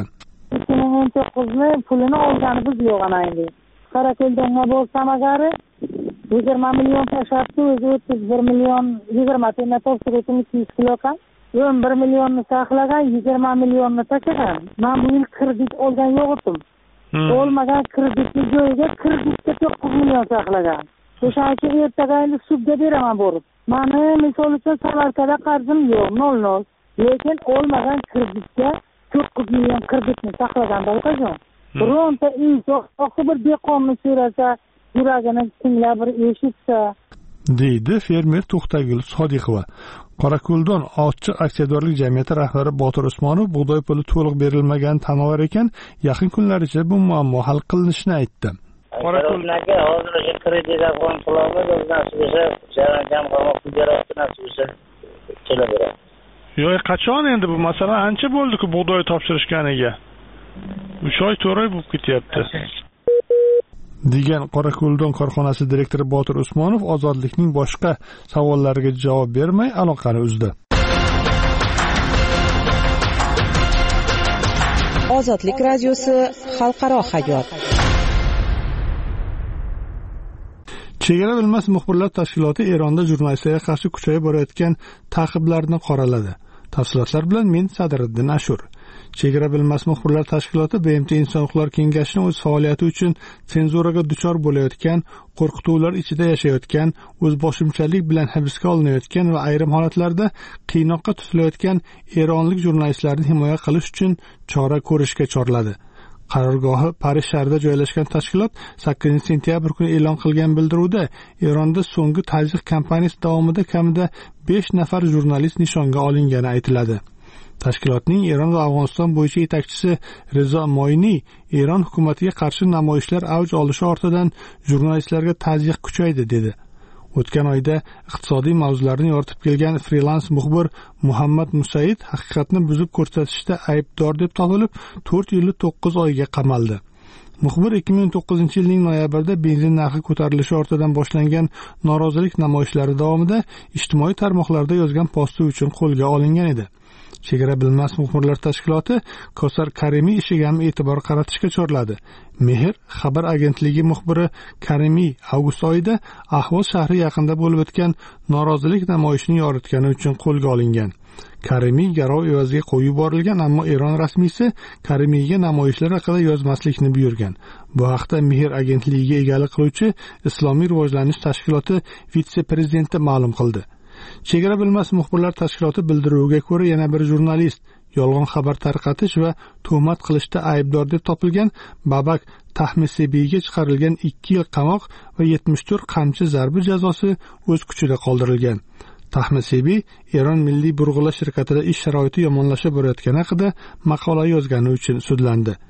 2019 pulini olgani biz yo'q ana endi. Qorako'ldonga bo'lsam agar 20 million tashlabdi, o'zi 31 million 20 tonna topshirib 200 kilo kan. 11 millionni saqlagan, 20 millionni tashlagan. Men bu yil kredit olgan yo'q edim. Olmagan kreditni joyiga kreditga 9 million saqlagan. O'shancha ertaga endi sudga beraman borib. Meni misol uchun Samarqandda qarzim yo'q, 0. Lekin olmagan kreditga 9 million kreditni saqlagan bo'lgan. Bironta inson bir dehqonni so'rasa, yuragini tinglab bir eshitsa, deydi fermer To'xtagul Sodiqova. Qorako'ldon Ochiq aksiyadorlik jamiyati rahbari Botir Usmonov bug'doy puli to'liq berilmagani tan olar ekan, yaqin kunlargacha bu muammo hal qilinishini aytdi. Qorako'ldonga hozir kreditga qo'yib qilamiz, nasib etsa, jam qamoq beryapti, nasib etsa kelaveradi. Yo'q, qachon endi bu masala ancha bo'ldi-ku bug'doy topshirishganiga. 3 oy 4 oy bo'lib ketyapti. degan Qorako'ldon korxonasi direktori Botir Usmonov Ozodlikning boshqa savollariga javob bermay aloqani uzdi. Ozodlik radiosi xalqaro hayot. Chegara bilmas muxbirlar tashkiloti Eronda jurnalistlarga qarshi kuchayib borayotgan ta'qiblarni qoraladi. Tafsilotlar bilan men Sadriddin Ashur. Chegara bilmas muxbirlar tashkiloti BMT Inson huquqlari kengashini o'z faoliyati uchun senzuraga duchor bo'layotgan, qo'rqituvlar ichida yashayotgan, o'zboshimchalik bilan hibsga olinayotgan va ayrim holatlarda qiynoqqa tutilayotgan eronlik jurnalistlarni himoya qilish uchun chora ko'rishga chorladi. Qarorgohi Parij shahrida joylashgan tashkilot 8-sentyabr kuni e'lon qilgan bildiruvda Eronda so'nggi tazyiq kampaniyasi davomida kamida 5 nafar jurnalist nishonga olingani aytiladi. Tashkilotning Eron va Afg'oniston bo'yicha yetakchisi Rizo Moyniy Eron hukumatiga qarshi namoyishlar avj olishi ortidan jurnalistlarga tazyiq kuchaydi dedi. O'tgan oyda iqtisodiy mavzularni yoritib kelgan freelans muxbir Muhammad Musaid haqiqatni buzib ko'rsatishda aybdor deb topilib 4 yil 9 oyga qamaldi. Muxbir 2009-yilning noyabrida benzin narxi ko'tarilishi ortidan boshlangan norozilik namoyishlari davomida ijtimoiy tarmoqlarda yozgan posti uchun qo'lga olingan edi. Chegara bilmas muxbirlar tashkiloti Kosar Karimiy ishiga ham e'tibor qaratishga chorladi. Mehr xabar agentligi muxbiri Karimiy avgust oyida Ahvol shahri yaqinida bo'lib o'tgan norozilik namoyishini yoritgani uchun qo'lga olingan. Karimiy garov evaziga qo'yib yuborilgan, ammo Eron rasmiysi Karimiyga namoyishlar haqida yozmaslikni buyurgan. Bu haqda Mehr agentligiga egalik qiluvchi Islomiy rivojlanish tashkiloti vitse-prezidenti ma'lum qildi. Chegara bilmas muxbirlar tashkiloti bildiruviga ko'ra yana bir jurnalist yolg'on xabar tarqatish va tuhmat qilishda aybdor deb topilgan Babak Tahmisebiyga chiqarilgan 2 yil qamoq va 74 qamchi zarbi jazosi o'z kuchida qoldirilgan. Tahmisebiy Eron milliy burg'ula shirkatida ish sharoiti yomonlashib borayotgani haqida maqola yozgani uchun sudlandi.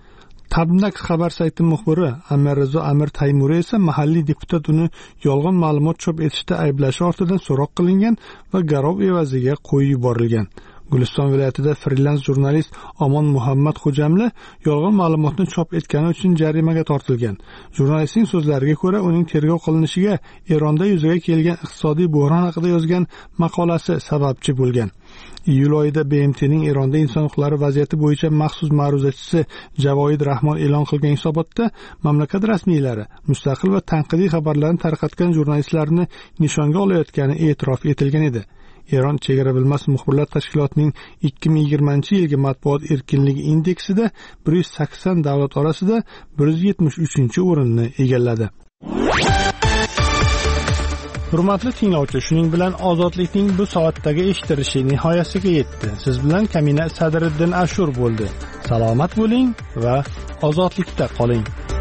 Tabnak xabar sayti muxbiri Amirrizo Amir Taymuri esa mahalliy deputat uni yolg'on ma'lumot chop etishda ayblashi ortidan so'roq qilingan va garov evaziga qo'yib yuborilgan. Guliston viloyatida freelans jurnalist Omon Muhammad Xo'jamli yolg'on ma'lumotni chop etgani uchun jarimaga tortilgan. Jurnalistning so'zlariga ko'ra, uning tergov qilinishiga Eronda yuzaga kelgan iqtisodiy bo'ron haqida yozgan maqolasi sababchi bo'lgan. Iyul oyida BMTning Eronda inson huquqlari vaziyati bo'yicha maxsus ma'ruzachisi Javoid Rahmon e'lon qilgan hisobotda mamlakat rasmiylari mustaqil va tanqidiy xabarlarni tarqatgan jurnalistlarni nishonga olayotgani e'tirof etilgan edi. Eron chegara bilmas muxbirlar tashkilotining 2020-yilgi matbuot erkinligi indeksida 180 davlat orasida 173-o'rinni egalladi. Hurmatli tinglovchi, shuning bilan ozodlikning bu soatdagi eshitilishi nihoyasiga yetdi. Siz bilan Kamina Sadriddin Ashur bo'ldi. Salomat bo'ling va ozodlikda qoling.